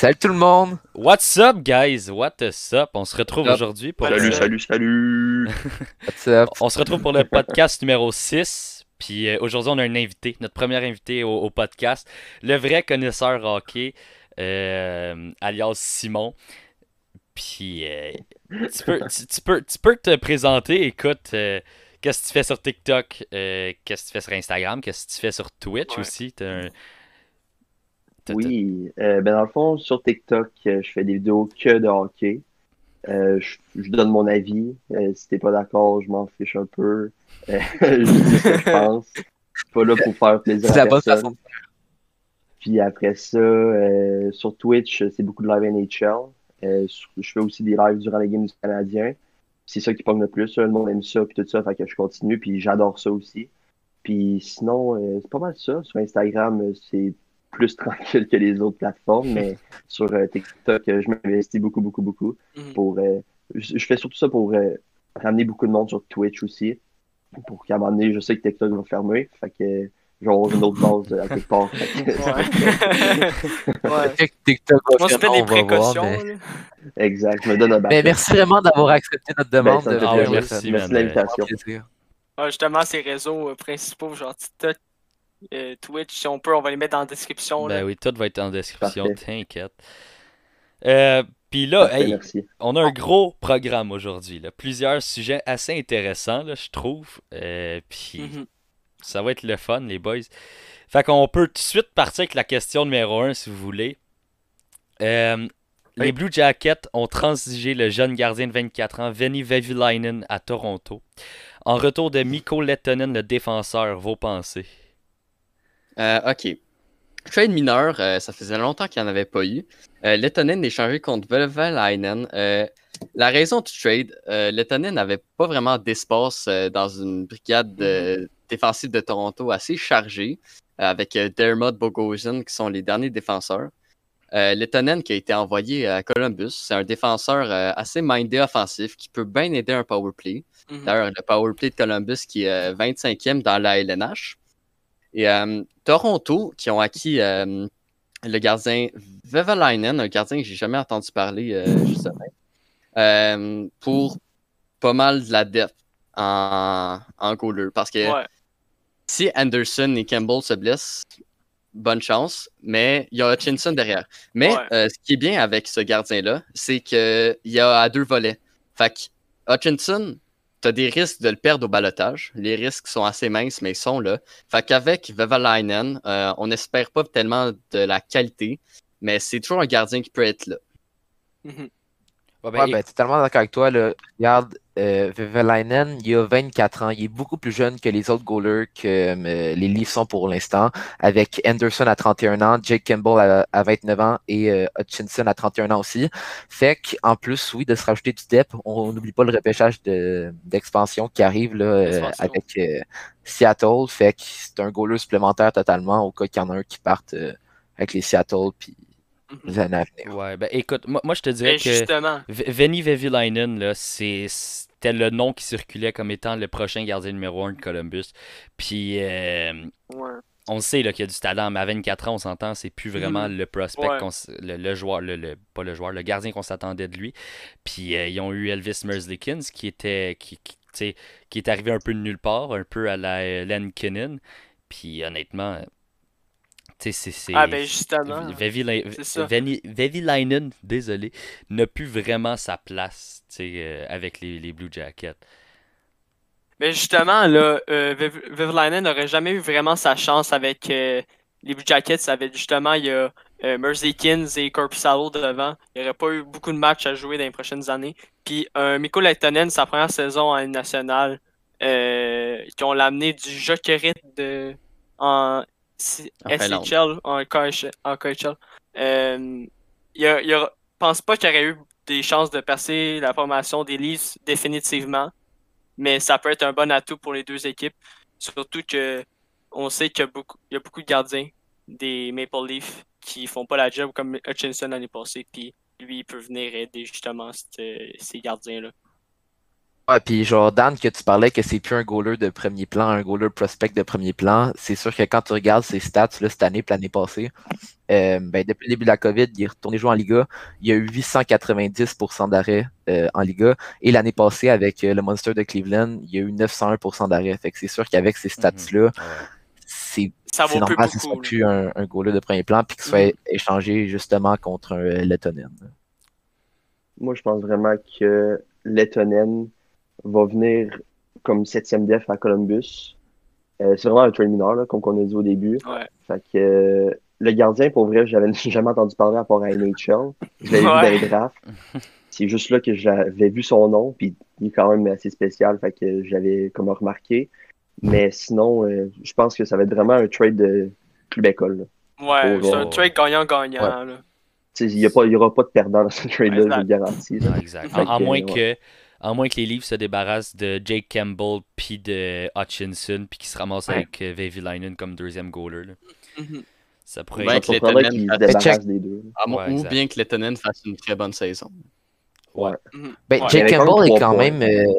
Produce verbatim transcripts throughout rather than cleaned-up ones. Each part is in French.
Salut tout le monde! What's up, guys? What's up? On se retrouve Up. aujourd'hui pour Salut, le... salut, salut! What's up? On se retrouve pour le podcast numéro six. Puis euh, aujourd'hui, on a un invité, notre premier invité au, au podcast, le vrai connaisseur hockey, euh, alias Simon. Puis euh, tu, peux, tu, tu peux, tu peux te présenter. Écoute, euh, qu'est-ce que tu fais sur TikTok? Euh, qu'est-ce que tu fais sur Instagram? Qu'est-ce que tu fais sur Twitch Ouais. aussi? T'as un- t'as- t'as- Oui, euh, ben dans le fond, sur TikTok, euh, je fais des vidéos que de hockey. Euh, je, je donne mon avis. Euh, si t'es pas d'accord, je m'en fiche un peu. Euh, je dis ce que je pense. Je suis pas là pour faire plaisir C'est à la bonne façon. personne. Puis après ça, euh, sur Twitch, c'est beaucoup de live N H L. Euh, sur- je fais aussi des lives durant les games du Canadien. C'est ça qui pogne le plus. Le monde aime ça, puis tout ça, fait que je continue, puis j'adore ça aussi. Puis sinon, euh, c'est pas mal ça. Sur Instagram, euh, c'est plus tranquille que les autres plateformes, mais sur euh, TikTok, euh, je m'investis beaucoup, beaucoup, beaucoup. Mhm. Pour, euh, je, je fais surtout ça pour euh, ramener beaucoup de monde sur Twitch aussi. Pour qu'à un moment donné, je sais que TikTok va fermer. Fait que euh, je vais avoir une autre base euh, à quelque part. Fait que ça va être- Ouais. Ouais. Peut-être que TikTok va Moi, c'était fermer, les on va voir, précautions. mais... là. Exact, je me donne un mais backup. merci vraiment d'avoir accepté notre demande Ben, ça me de fait Ah venir. ouais, plaisir. merci, Merci de man. l'invitation. Plaisir. Ouais, justement, ces réseaux euh, principaux, genre TikTok, euh, Twitch, si on peut, on va les mettre dans la description. Ben Là. oui, tout va être en description, Parfait. t'inquiète. Euh, Puis là, Parfait, hey, merci. on a un gros programme aujourd'hui, là. Plusieurs sujets assez intéressants, là, je trouve. Euh, Puis Mhm. ça va être le fun, les boys. Fait qu'on peut tout de suite partir avec la question numéro un, si vous voulez. Euh, Les Oui. Blue Jackets ont transigé le jeune gardien de vingt-quatre ans, Veni Vehviläinen, à Toronto. En retour de Mikko Lehtonen, le défenseur, vos pensées? Euh, ok. Trade mineur, euh, ça faisait longtemps qu'il n'y en avait pas eu. Euh, Lehtonen échangé contre Velvelainen. Euh, la raison du trade, euh, Lehtonen n'avait pas vraiment d'espace euh, dans une brigade de- défensive de Toronto assez chargée, euh, avec euh, Dermott Bogosian qui sont les derniers défenseurs. Euh, Lehtonen qui a été envoyé à Columbus, c'est un défenseur euh, assez mindé offensif qui peut bien aider un power play. Mhm. D'ailleurs, le power play de Columbus qui est euh, vingt-cinquième dans la L N H. Et euh, Toronto, qui ont acquis euh, le gardien Vevalainen, un gardien que j'ai jamais entendu parler, euh, justement, euh, pour pas mal de la depth en, en goaler. Parce que Ouais. si Anderson et Campbell se blessent, bonne chance, mais il y a Hutchinson derrière. Mais Ouais. euh, ce qui est bien avec ce gardien-là, c'est qu'il y a à deux volets. Fait que Hutchinson, tu as des risques de le perdre au balotage. Les risques sont assez minces, mais ils sont là. Fait qu'avec Vevalainen, euh, on n'espère pas tellement de la qualité, mais c'est toujours un gardien qui peut être là. Mhm. Ouais, ben, Ouais, et- ben, totalement d'accord avec toi. Là. Regarde, euh, Vehviläinen, il a vingt-quatre ans. Il est beaucoup plus jeune que les autres goalers que euh, les Leafs sont pour l'instant. Avec Anderson à trente et un ans, Jake Campbell à, à vingt-neuf ans et euh, Hutchinson à trente et un ans aussi. Fait qu'en plus, oui, de se rajouter du depth, on n'oublie pas le repêchage de, d'expansion qui arrive là, euh, Expansion. avec euh, Seattle. Fait que c'est un goaler supplémentaire totalement au cas qu'il y en a un qui parte euh, avec les Seattle puis Mhm. les années à venir. ouais, ben écoute, moi, moi je te dirais Mais que justement, V- Veni Vehviläinen, là, c'est, c'était le nom qui circulait comme étant le prochain gardien numéro un de Columbus. Puis, euh, ouais. on le sait là, qu'il y a du talent, mais à vingt-quatre ans, on s'entend, c'est plus vraiment Mhm. le prospect, Ouais. qu'on s- le, le joueur, le, le- pas le joueur, le gardien qu'on s'attendait de lui. Puis, euh, ils ont eu Elvis Merzlikins qui était, qui, qui, tu sais, qui est arrivé un peu de nulle part, un peu à la euh, Len Kinnan. Puis, honnêtement, euh, tu sais, c'est, c'est, Ah, ben justement, Vehvila- c'est ça. Veni- Vehviläinen, désolé, n'a plus vraiment sa place, tu sais, euh, avec les, les Blue Jackets. Mais justement, là, euh, Vev- Vehviläinen n'aurait jamais eu vraiment sa chance avec euh, les Blue Jackets. Avec justement, il y a euh, Merzlikins et Korpisalo devant. Il n'y aurait pas eu beaucoup de matchs à jouer dans les prochaines années. Puis euh, Mikko Lehtonen, sa première saison en Ligue nationale, euh, qui ont l'amené du Jokerit de en C- En Finlande. S H L, en K H L. En K H L. Euh, il y a- il y a- pense pas qu'il y aurait eu des chances de passer la formation des Leafs définitivement. Mais ça peut être un bon atout pour les deux équipes. Surtout que on sait qu'il y a beaucoup, il y a beaucoup de gardiens des Maple Leafs qui font pas la job comme Hutchinson l'année passée. Puis lui, il peut venir aider justement cette- ces gardiens-là. Ouais, puis Jordan, que tu parlais que c'est plus un goaler de premier plan, un goaler prospect de premier plan, c'est sûr que quand tu regardes ses stats là, cette année et l'année passée, euh, ben, depuis le début de la COVID, il est retourné jouer en Liga. Il y a eu huit cent quatre-vingt-dix pour cent d'arrêt euh, en Liga. Et l'année passée, avec euh, le Monster de Cleveland, il y a eu neuf cent un pour cent d'arrêt. Fait que c'est sûr qu'avec ces stats-là, Ouais. c'est Ça c'est vaut plus normal que ce soit beaucoup. là. plus un, un goaler de premier plan puis qu'il soit Mhm. échangé justement contre un euh, Lettonen. Moi, je pense vraiment que Lettonen va venir comme septième def à Columbus. Euh, c'est vraiment un trade mineur, là, comme on a dit au début. Ouais. Fait que euh, le gardien, pour vrai, j'avais jamais entendu parler à part à N H L. Je l'avais vu dans Ouais. les drafts. C'est juste là que j'avais vu son nom, puis il est quand même assez spécial, fait que j'avais comme remarqué. Mais sinon, euh, je pense que ça va être vraiment un trade de club école. là. Ouais, Pour, c'est euh, un trade gagnant-gagnant. là. Tu sais, il n'y aura pas de perdant dans ce trade-là, je vous Exact. le garantis. là. Non, exact. Fait En, en que, moins ouais. que, en moins que les Leafs se débarrassent de Jake Campbell puis de Hutchinson puis qu'ils se ramassent avec euh, Vehvilainen comme deuxième goaler. là. Mhm. Ça pourrait Ouais, Ça être... que surprendrait Lettonen qu'ils se fasse- Mais check- débarrassent des deux. là. à mo- Ouais, ou exact. bien que Lettonen fasse une très bonne saison. Ouais. Mhm. Ben, Ouais. Jake Il y avait quand même Campbell est trois quand points. même. euh,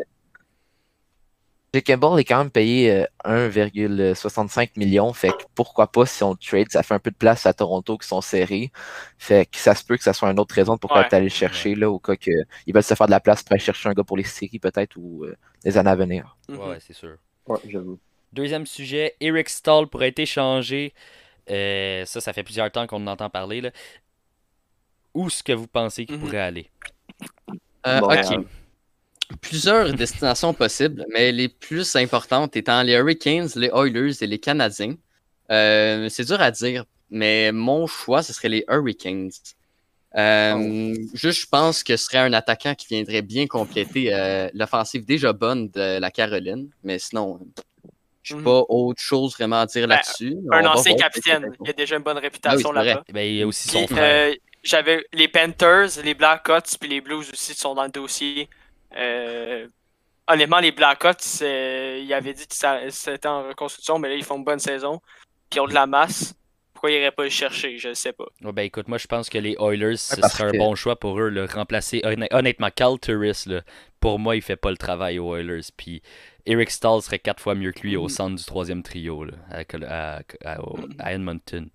Jake Campbell est quand même payé euh, un virgule soixante-cinq millions. Fait que pourquoi pas si on le trade, ça fait un peu de place à Toronto qui sont serrés. Fait que ça se peut que ça soit une autre raison de pourquoi Ouais. tu allé le chercher là, au cas que ils veulent se faire de la place pour aller chercher un gars pour les séries peut-être ou euh, les années à venir. Ouais, Mhm. ouais, c'est sûr. Ouais, j'avoue. Deuxième sujet, Eric Stahl pourrait être échangé. Euh, ça, ça fait plusieurs temps qu'on en entend parler. Là. Où est-ce que vous pensez qu'il Mhm. pourrait aller? Euh, Montréal. ok. Plusieurs destinations possibles, mais les plus importantes étant les Hurricanes, les Oilers et les Canadiens. Euh, c'est dur à dire, mais mon choix, ce serait les Hurricanes. Euh, Juste, je pense que ce serait un attaquant qui viendrait bien compléter euh, l'offensive déjà bonne de la Caroline. Mais sinon, je n'ai Mhm. pas autre chose vraiment à dire Ben, là-dessus. Un On va ancien voir. capitaine. Il a déjà une bonne Ah oui, réputation c'est vrai. là-bas. Ben, il y a aussi Puis, son frère. euh, j'avais les Panthers, les Blackhawks, puis les Blues aussi sont dans le dossier. Euh, honnêtement, les Blackhawks, euh, ils avaient dit que ça- c'était en reconstruction, mais là, ils font une bonne saison. Puis ils ont de la masse. Pourquoi ils n'iraient pas le chercher? Je ne sais pas. Ouais, ben écoute, moi je pense que les Oilers, ce parce serait un que- bon choix pour eux. Le remplacer, honn- honnêtement, Cal Turris, là, pour moi, il fait pas le travail aux Oilers. Puis Eric Stahl serait quatre fois mieux que lui au Mhm. centre du troisième trio là, à, Col- à- à- au- Mhm. à Edmonton.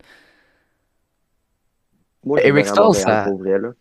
Moi, je Eric verrais à Stahl, Montréal ça, pour vrai. Là.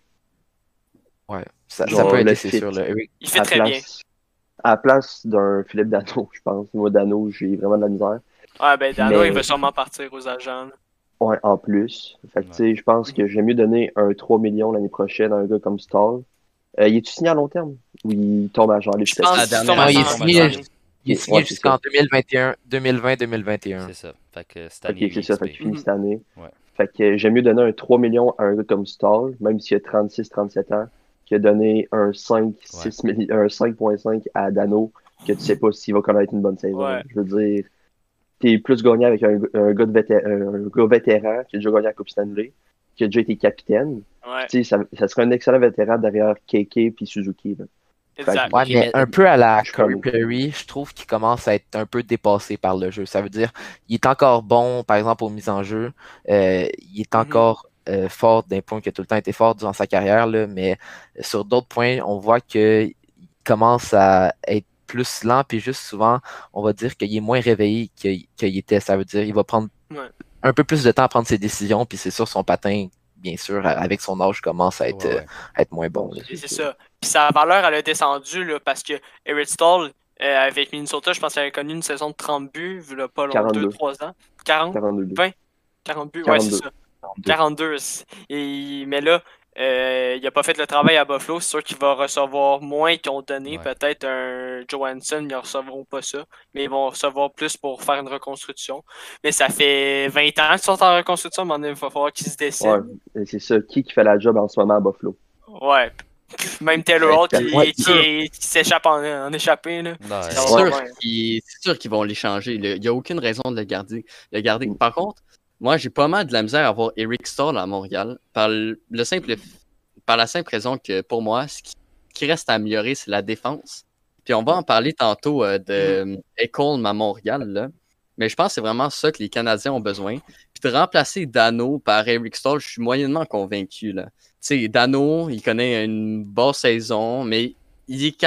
ouais, ça, ça Genre, peut le aider, c'est fit. sûr. Là. Eric- Il fait À très place, bien. à la place d'un Philippe Dano, je pense. Moi, Dano, j'ai vraiment de la misère. Ouais, ben Dano, Mais- il va sûrement partir aux agents. là. Ouais, en plus. Fait que, Ouais. tu sais, je pense que j'aime mieux donner un trois millions l'année prochaine à un gars comme Stall. Euh, il est-tu signé à long terme? Ou il tombe à genre les Je sept pense la qu'il dernière tombe Non, à il est cent année. signé, vingt. il est Ouais, signé c'est jusqu'en ça. deux mille vingt et un, deux mille vingt deux mille vingt et un. C'est ça. Fait que cette Ok, année, il c'est ça. Fait qu'il expire. finit cette année. Ouais. Fait que euh, j'aime mieux donner un trois millions à un gars comme Stall, même s'il a trente-six trente-sept ans, que donner un cinq six milli- un cinq virgule cinq à Dano, que tu sais pas s'il va connaître une bonne saison. Ouais. Je veux dire, t'es plus gagnant avec un, un gars de vété- un gars vétéran qui a déjà gagné la Coupe Stanley, qui a déjà été capitaine. Ouais, Tu sais, ça, ça serait un excellent vétéran derrière K K puis Suzuki. Là. exact. Ouais, Ok, mais mais- un peu à la Je suis Corey comme- Perry, je trouve qu'il commence à être un peu dépassé par le jeu. Ça veut dire, il est encore bon, par exemple, aux mises en jeu. Euh, il est Mhm. encore euh, fort d'un point qui a tout le temps été fort durant sa carrière, là, mais sur d'autres points, on voit qu'il commence à être plus lent, puis juste souvent, on va dire qu'il est moins réveillé qu'il qu'il était. Ça veut dire, il va prendre Ouais. un peu plus de temps à prendre ses décisions, puis c'est sûr, son patin, bien sûr, avec son âge, commence à être, Ouais, euh, ouais. à être moins bon. là. Et c'est ça. Puis sa valeur, elle a descendu là, parce que Eric Stahl, euh, avec Minnesota, je pense qu'il avait connu une saison de trente buts, il y a pas long, quarante-deux. deux trois ans. quarante? quarante-deux buts. vingt? quarante buts, ouais, c'est quarante-deux. ça. quarante-deux. c'est- Et, mais là, euh, il n'a pas fait le travail à Buffalo. C'est sûr qu'il va recevoir moins qu'ils ont donné. Ouais. Peut-être un Johansson, ils ne recevront pas ça. Mais ils vont recevoir plus pour faire une reconstruction. Mais ça fait vingt ans qu'ils sont en reconstruction, mais il va falloir qu'ils se décident. Ouais, et c'est ça. Qui qui fait la job en ce moment à Buffalo? Ouais. Même Taylor Ouais, Hall qui, ouais, qui, sûr. est- qui s'échappe en, en échappée. Là. Ouais. C'est Ça va sûr pas bien. qu'ils c'est sûr qu'ils vont l'échanger. Il n'y a aucune raison de le garder. Le garder. Mm. Par contre, moi, j'ai pas mal de la misère à voir Eric Stahl à Montréal. Par le le simple, par la simple raison que pour moi, ce qui, qui reste à améliorer, c'est la défense. Puis on va en parler tantôt euh, de Ekholm à Montréal. Là. Mais je pense que c'est vraiment ça que les Canadiens ont besoin. Puis de remplacer Dano par Eric Stahl, je suis moyennement convaincu. Là. Tu sais, Dano, il connaît une basse saison, mais il est, cap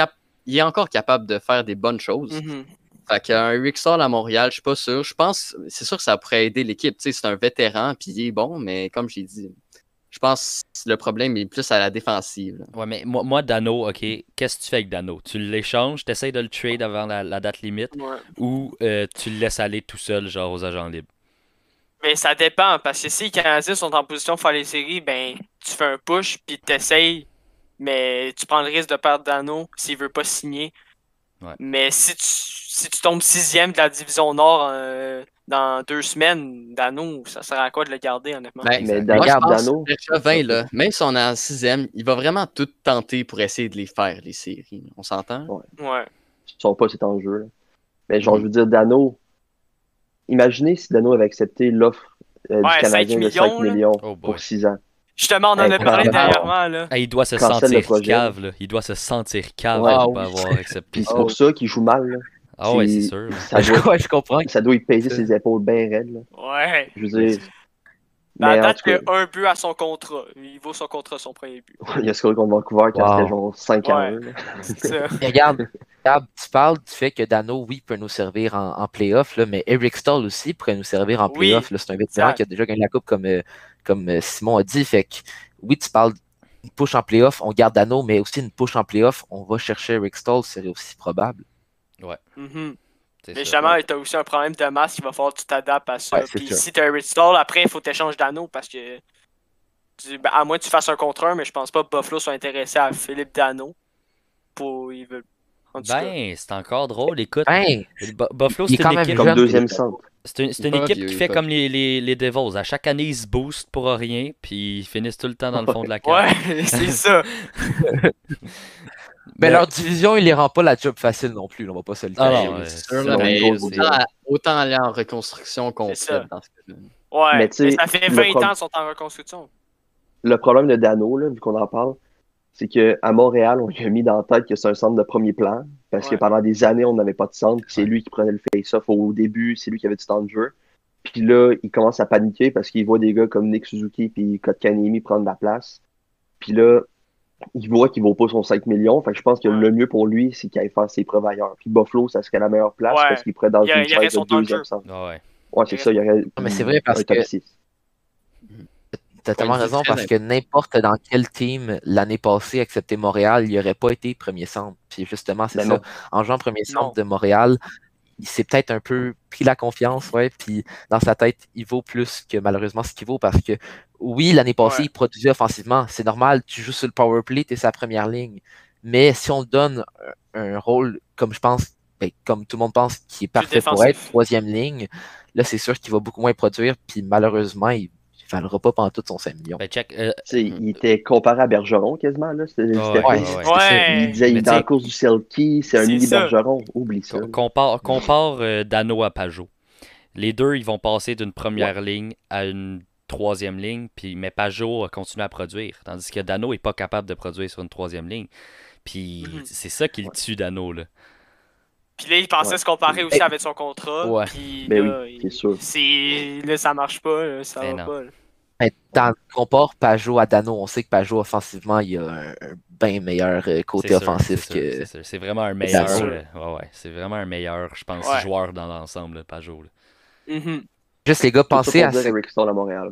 il est encore capable de faire des bonnes choses. Mhm. Fait qu'un Rick Stall à Montréal, je suis pas sûr. Je pense, c'est sûr que ça pourrait aider l'équipe. Tu sais, c'est un vétéran, puis il est bon, mais comme j'ai dit, je pense que le problème est plus à la défensive. là. Ouais, mais moi, moi, Dano, ok, qu'est-ce que tu fais avec Dano? Tu l'échanges, tu essaies de le trade avant la, la date limite, Ouais. ou euh, tu le laisses aller tout seul, genre aux agents libres? Mais ça dépend, parce que si les Canadiens sont en position de faire les séries, ben tu fais un push puis t'essayes, mais tu prends le risque de perdre Dano s'il veut pas signer. Ouais. Mais si tu si tu tombes sixième de la division Nord euh, dans deux semaines, Dano, ça sert à quoi de le garder, honnêtement? Ben, Mais moi, je regarde, pense Dano. que Chauvin, là, même si on est en sixième, il va vraiment tout tenter pour essayer de les faire, les séries. On s'entend? Ouais. Ils sont pas cet enjeu. Là. Mais genre, Mm. je veux dire, Dano, imaginez si Dano avait accepté l'offre euh, du Ouais, Canadien cinq de cinq millions, là. millions Oh boy. pour six ans. Justement, on en Hey, a parlé quand- dernièrement, là. Ah, il doit se Cancel le sentir projet. cave, là. Il doit se sentir cave Ouais. de Ah pas oui. avoir accepté Puis ça. c'est pour ça qu'il joue mal. Là. Ah ouais, c'est C'est- sûr. Ça Je, doit, ouais, je comprends. ça doit y peser ses épaules bien raides. Là. Ouais. Je veux dire. Mais à Mais en date, tout il y cas, a un but à son contrat. Il vaut son contrat, son premier but. il y a ce contre Vancouver qui Wow. restait genre cinq à Ouais. un. là. C'est ça. Mais regarde, regarde, tu parles du fait que Dano, oui, peut nous servir en, en playoff, là, mais Eric Stahl aussi pourrait nous servir en Oui, playoff. là. C'est un vétéran exact. qui a déjà gagné la coupe comme, euh, comme euh, Simon a dit. Fait que oui, tu parles d'une push en playoff, on garde Dano, mais aussi une push en playoff, on va chercher Eric Stahl, c'est aussi probable. Mhm. C'est Mais ça. justement, t'as aussi un problème de masse, il va falloir que tu t'adaptes à ça. Ouais, c'est Puis sûr. si t'as un Rich Stall, après, il faut t'échanger Dano parce que. tu- ben, à moins que tu fasses un contre un, mais je pense pas que Buffalo soit intéressé à Philippe Dano. Pour. Ils veulent. En tout cas. Ben, c'est encore drôle. Écoute, Ben, Bu- Buffalo, il est c'est quand une même équipe. Comme jeune. deuxième centre. C'est une, c'est Il est une pas équipe vieux, qui il est fait pas comme les, les, les Devils. À chaque année, ils se boostent pour rien, puis ils finissent tout le temps dans le fond de la carte. Ouais, c'est ça. Mais Mais- leur division, il les rend pas la job facile non plus, là, on va pas se le Ah cacher. non, là. ouais, C'est c'est sûr, c'est là, une mais grosse autant, division. autant aller en reconstruction ça. complète dans ce cas-là. Ouais. Mais Mais, tu sais, ça fait le vingt pro- ans qu'ils sont en reconstruction. Le problème de Dano, là, vu qu'on en parle, c'est qu'à Montréal, on lui a mis dans la tête que c'est un centre de premier plan. Parce que Ouais. pendant des années, on n'avait pas de centre. puis C'est Ouais. lui qui prenait le face-off au début. C'est lui qui avait du temps de jeu. Puis là, il commence à paniquer parce qu'il voit des gars comme Nick Suzuki puis Kotkaniemi prendre la place. Puis là, il voit qu'il vaut pas son cinq millions. Fait que je pense que Ouais. le mieux pour lui, c'est qu'il aille faire ses preuves ailleurs. Puis Buffalo, ça serait la meilleure place Ouais. parce qu'il pourrait dans Il y a- une il y aurait chaise son de temps de deuxième jeu. centre. Ah ouais. Ouais, c'est ça. Il y aurait Non, mais c'est vrai parce un top que- six. T'as tellement Ouais, raison c'est parce que n'importe dans quel team l'année passée, excepté Montréal, il n'aurait pas été premier centre. Puis justement, c'est Ben ça. non. En jouant premier Non. centre de Montréal, il s'est peut-être un peu pris la confiance, ouais, puis dans sa tête, il vaut plus que malheureusement ce qu'il vaut parce que oui, l'année passée, Ouais. il produisait offensivement. C'est normal, tu joues sur le power play, tu es sa première ligne. Mais si on te donne un, un rôle, comme je pense, ben, comme tout le monde pense, qui est parfait pour défensif. être troisième ligne, là, c'est sûr qu'il va beaucoup moins produire, puis malheureusement, il ne valera pas pendant tout son cinq millions. Ben, check. euh, Tu sais, il était comparé à Bergeron quasiment. Là. C'était, Ah c'était ouais, fait. ouais, ouais. Ouais. Il disait, il Mais est dans la t'sais- course du Selkie, c'est un C'est mini ça. Bergeron. Oublie ça. Co- Compare, compare euh, Dano à Pajot. Les deux, ils vont passer d'une première ligne à une troisième ligne, puis mais Pajot a continué à produire, tandis que Dano est pas capable de produire sur une troisième ligne. Puis Mhm. c'est ça qui le tue, Dano, là. Puis là, il pensait Ouais. se comparer aussi Ben- avec son contrat. Ouais. Puis Ben là, oui, il- c'est sûr. c'est- Là, ça marche pas. Là, ça Ben va non. pas. là. Ben, dans le compare Pajot à Dano, on sait que Pajot, offensivement, il a un, un bien meilleur euh, côté C'est sûr, offensif c'est sûr, que. c'est sûr. C'est vraiment un meilleur. sûr. euh, ouais, ouais, c'est vraiment un meilleur, je pense, Ouais. joueur dans l'ensemble, là, Pajot. là. Mhm. Juste les gars, Tout ça pensez pour à dire ce. Rick Stone à Montréal.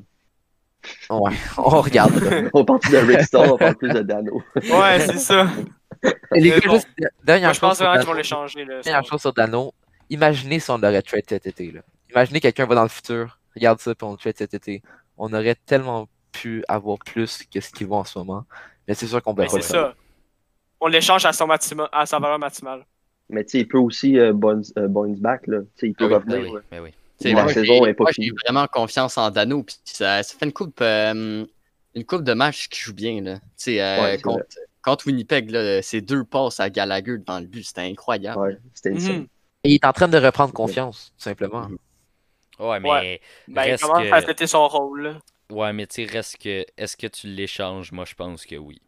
Ouais, on regarde. là. On parle de Rick Stone, on parle plus de Dano. Ouais, c'est ça. Les Mais gars, bon. juste dernière Moi, je chose pense sur vraiment qu'ils vont Dano. l'échanger. là. Dernière chose sur Dano. Imaginez si on l'aurait trade cet été. Là. Imaginez quelqu'un va dans le futur, regarde ça, puis on le trade cet été. On aurait tellement pu avoir plus que ce qu'il vaut en ce moment. Mais c'est sûr qu'on ne Mais peut pas c'est le faire. ça. On l'échange à, son maxima- à sa valeur maximale. Mais tu sais, il peut aussi euh, bounce, euh, bounce back. Là. Tu sais, il peut Ah oui, revenir. Ben oui, là. ben oui. T'sais, La moi, saison j'ai- est pas moi, finie. j'ai vraiment confiance en Dano. Puis ça, ça fait une coupe, euh, une coupe de matchs qui joue bien. Là. T'sais, euh, Ouais, c'est contre, contre Winnipeg, là, ces deux passes à Gallagher devant le but, c'était incroyable. Ouais, c'était Mhm. insane. Et il est en train de reprendre confiance, tout simplement. Ouais, mais Ouais. Ben, il reste commence que... à fêter son rôle. là. Ouais, mais tu sais, reste que... Est-ce que tu l'échanges? Moi, je pense que oui.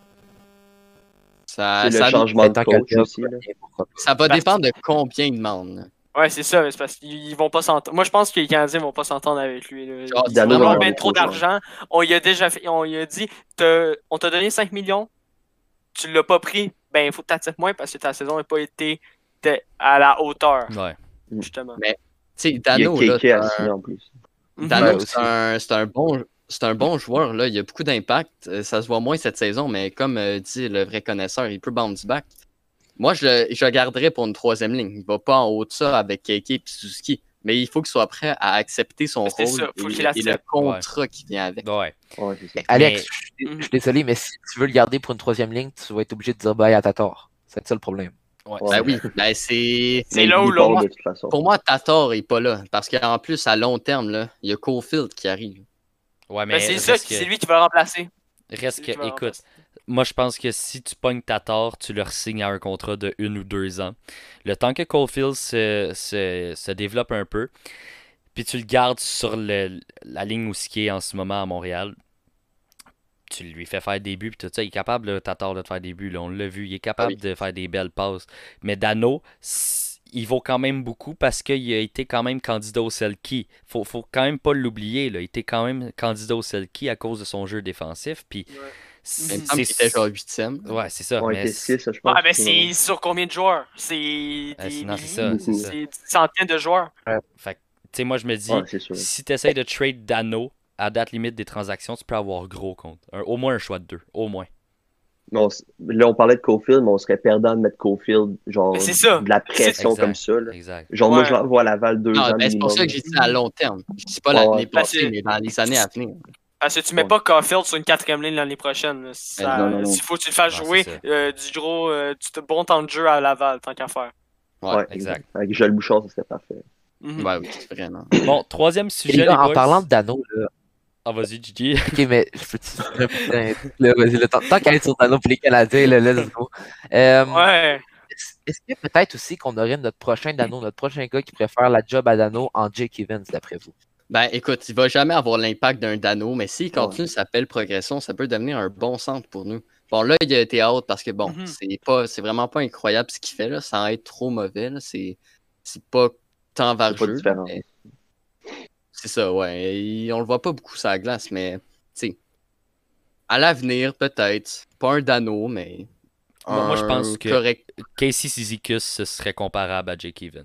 Ça, C'est le ça, changement de Tant coach qu'à le aussi. Là. pourquoi pas. ça va Parce- dépendre de combien il demande. là. Ouais, c'est ça. mais C'est parce qu'ils vont pas s'entendre. Moi, je pense que les Canadiens vont pas s'entendre avec lui. Là. Genre, Ils Dano ont va vraiment avoir ben beaucoup trop de chance. d'argent. On lui a déjà fait. On lui a dit t'as- on t'a donné cinq millions. Tu l'as pas pris. ben il faut que tu attires moins parce que ta saison n'a pas été de- à la hauteur, Ouais. justement. Tu sais, Il y a Dano, là, K K c'est à un- signer en plus. Mhm. Dano, Ouais, c'est aussi. un, c'est un bon, c'est un bon joueur, là. Il a beaucoup d'impact. Euh, Ça se voit moins cette saison, mais comme euh, dit le vrai connaisseur, il peut bounce back. Moi, je le, je le garderais pour une troisième ligne. Il va pas en haut de ça avec Keke et Suzuki. Mais il faut qu'il soit prêt à accepter son C'est rôle ça, faut et, qu'il et le accepte. contrat qui vient avec. Ouais. Ouais, c'est ça. Alex, Mais- je suis- je Mhm. suis désolé, mais si tu veux le garder pour une troisième ligne, tu vas être obligé de dire bye à Tator. C'est ça le problème. Ouais. Ouais. Ben oui, ben c'est. C'est Mais là il où est pas l'on- de toute façon. Pour moi, Tator est pas là. Parce qu'en plus, à long terme, là, il y a Caulfield qui arrive. Ouais, mais Ben, c'est ça, reste c'est que, lui qui va le remplacer. reste C'est lui que, qui va le écoute, remplacer. moi je pense que si tu pognes Tatar, tu leur signes à un contrat de une ou deux ans. Le temps que Caulfield se, se, se développe un peu, puis tu le gardes sur le, la ligne où il est en ce moment à Montréal, tu lui fais faire des buts, puis tout ça, il est capable, là, Tatar, de faire des buts, là, on l'a vu, il est capable Ah oui. de faire des belles passes. Mais Dano, c- il vaut quand même beaucoup parce qu'il a été quand même candidat au Selkie. Faut, faut quand même pas l'oublier, là. Il était quand même candidat au Selkie à cause de son jeu défensif, puis Ouais. c'est- Il me semble qu'il était genre huitième. Ouais, c'est ça. On mais était c'est- six, je pense. Ouais, mais c'est sur combien de joueurs? C'est des c'est- non, c'est milliers, ça, c'est ça. c'est des centaines de joueurs. Fait que, tu sais, moi, je me dis, Ouais, c'est sûr. si tu essaies de trade Dano à date limite des transactions, tu peux avoir gros compte. Un- au moins un choix de deux. Au moins. Mais on s- là, on parlait de Caulfield, mais on serait perdant de mettre Caulfield, genre, Mais c'est ça. de la pression Exact. comme ça. Là. Exact. Genre, moi, Ouais. je l'envoie à Laval deux Non, ans ben, c'est pour minimum. ça que j'ai dit à long terme. Je dis pas Ouais, l'année ouais. passée, Parce que- mais dans les années à venir. Parce que tu mets Ouais. pas Caulfield sur une quatrième ligne l'année prochaine. là. Ça- non, non, non. S'il faut que tu le fasses Non, jouer c'est ça. euh, du gros, euh, du bon temps de jeu à Laval, tant qu'à faire. Ouais, Ouais, exact. Avec Joël Bouchard, ça serait parfait. Mhm. Ouais, oui, c'est vrai, non. Bon, troisième Et sujet, les les, gars, en boys. parlant de Dano, là, Ah, vas-y, Gigi. ok, mais je peux-tu. Putain, là, vas-y, le temps, tant qu'à être sur Dano pour les Canadiens, là, let's go. Euh, Ouais. est-ce- Est-ce que peut-être aussi qu'on aurait notre prochain Dano, notre prochain gars qui préfère la job à Dano en Jake Evans, d'après vous? Ben écoute, il va jamais avoir l'impact d'un Dano, mais s'il continue sa belle progression, ça peut devenir un bon centre pour nous. Bon, là, il a été out parce que bon, Mhm. c'est pas c'est vraiment pas incroyable ce qu'il fait là, sans être trop mauvais. là. C'est c'est pas tant C'est pas vargeux. différent. mais C'est ça, ouais. Et on le voit pas beaucoup sur la glace, mais tu sais, à l'avenir, peut-être. Pas un Dano, mais. Moi, moi, je un pense que- correct. Casey Cizikus, ce serait comparable à Jake Evans.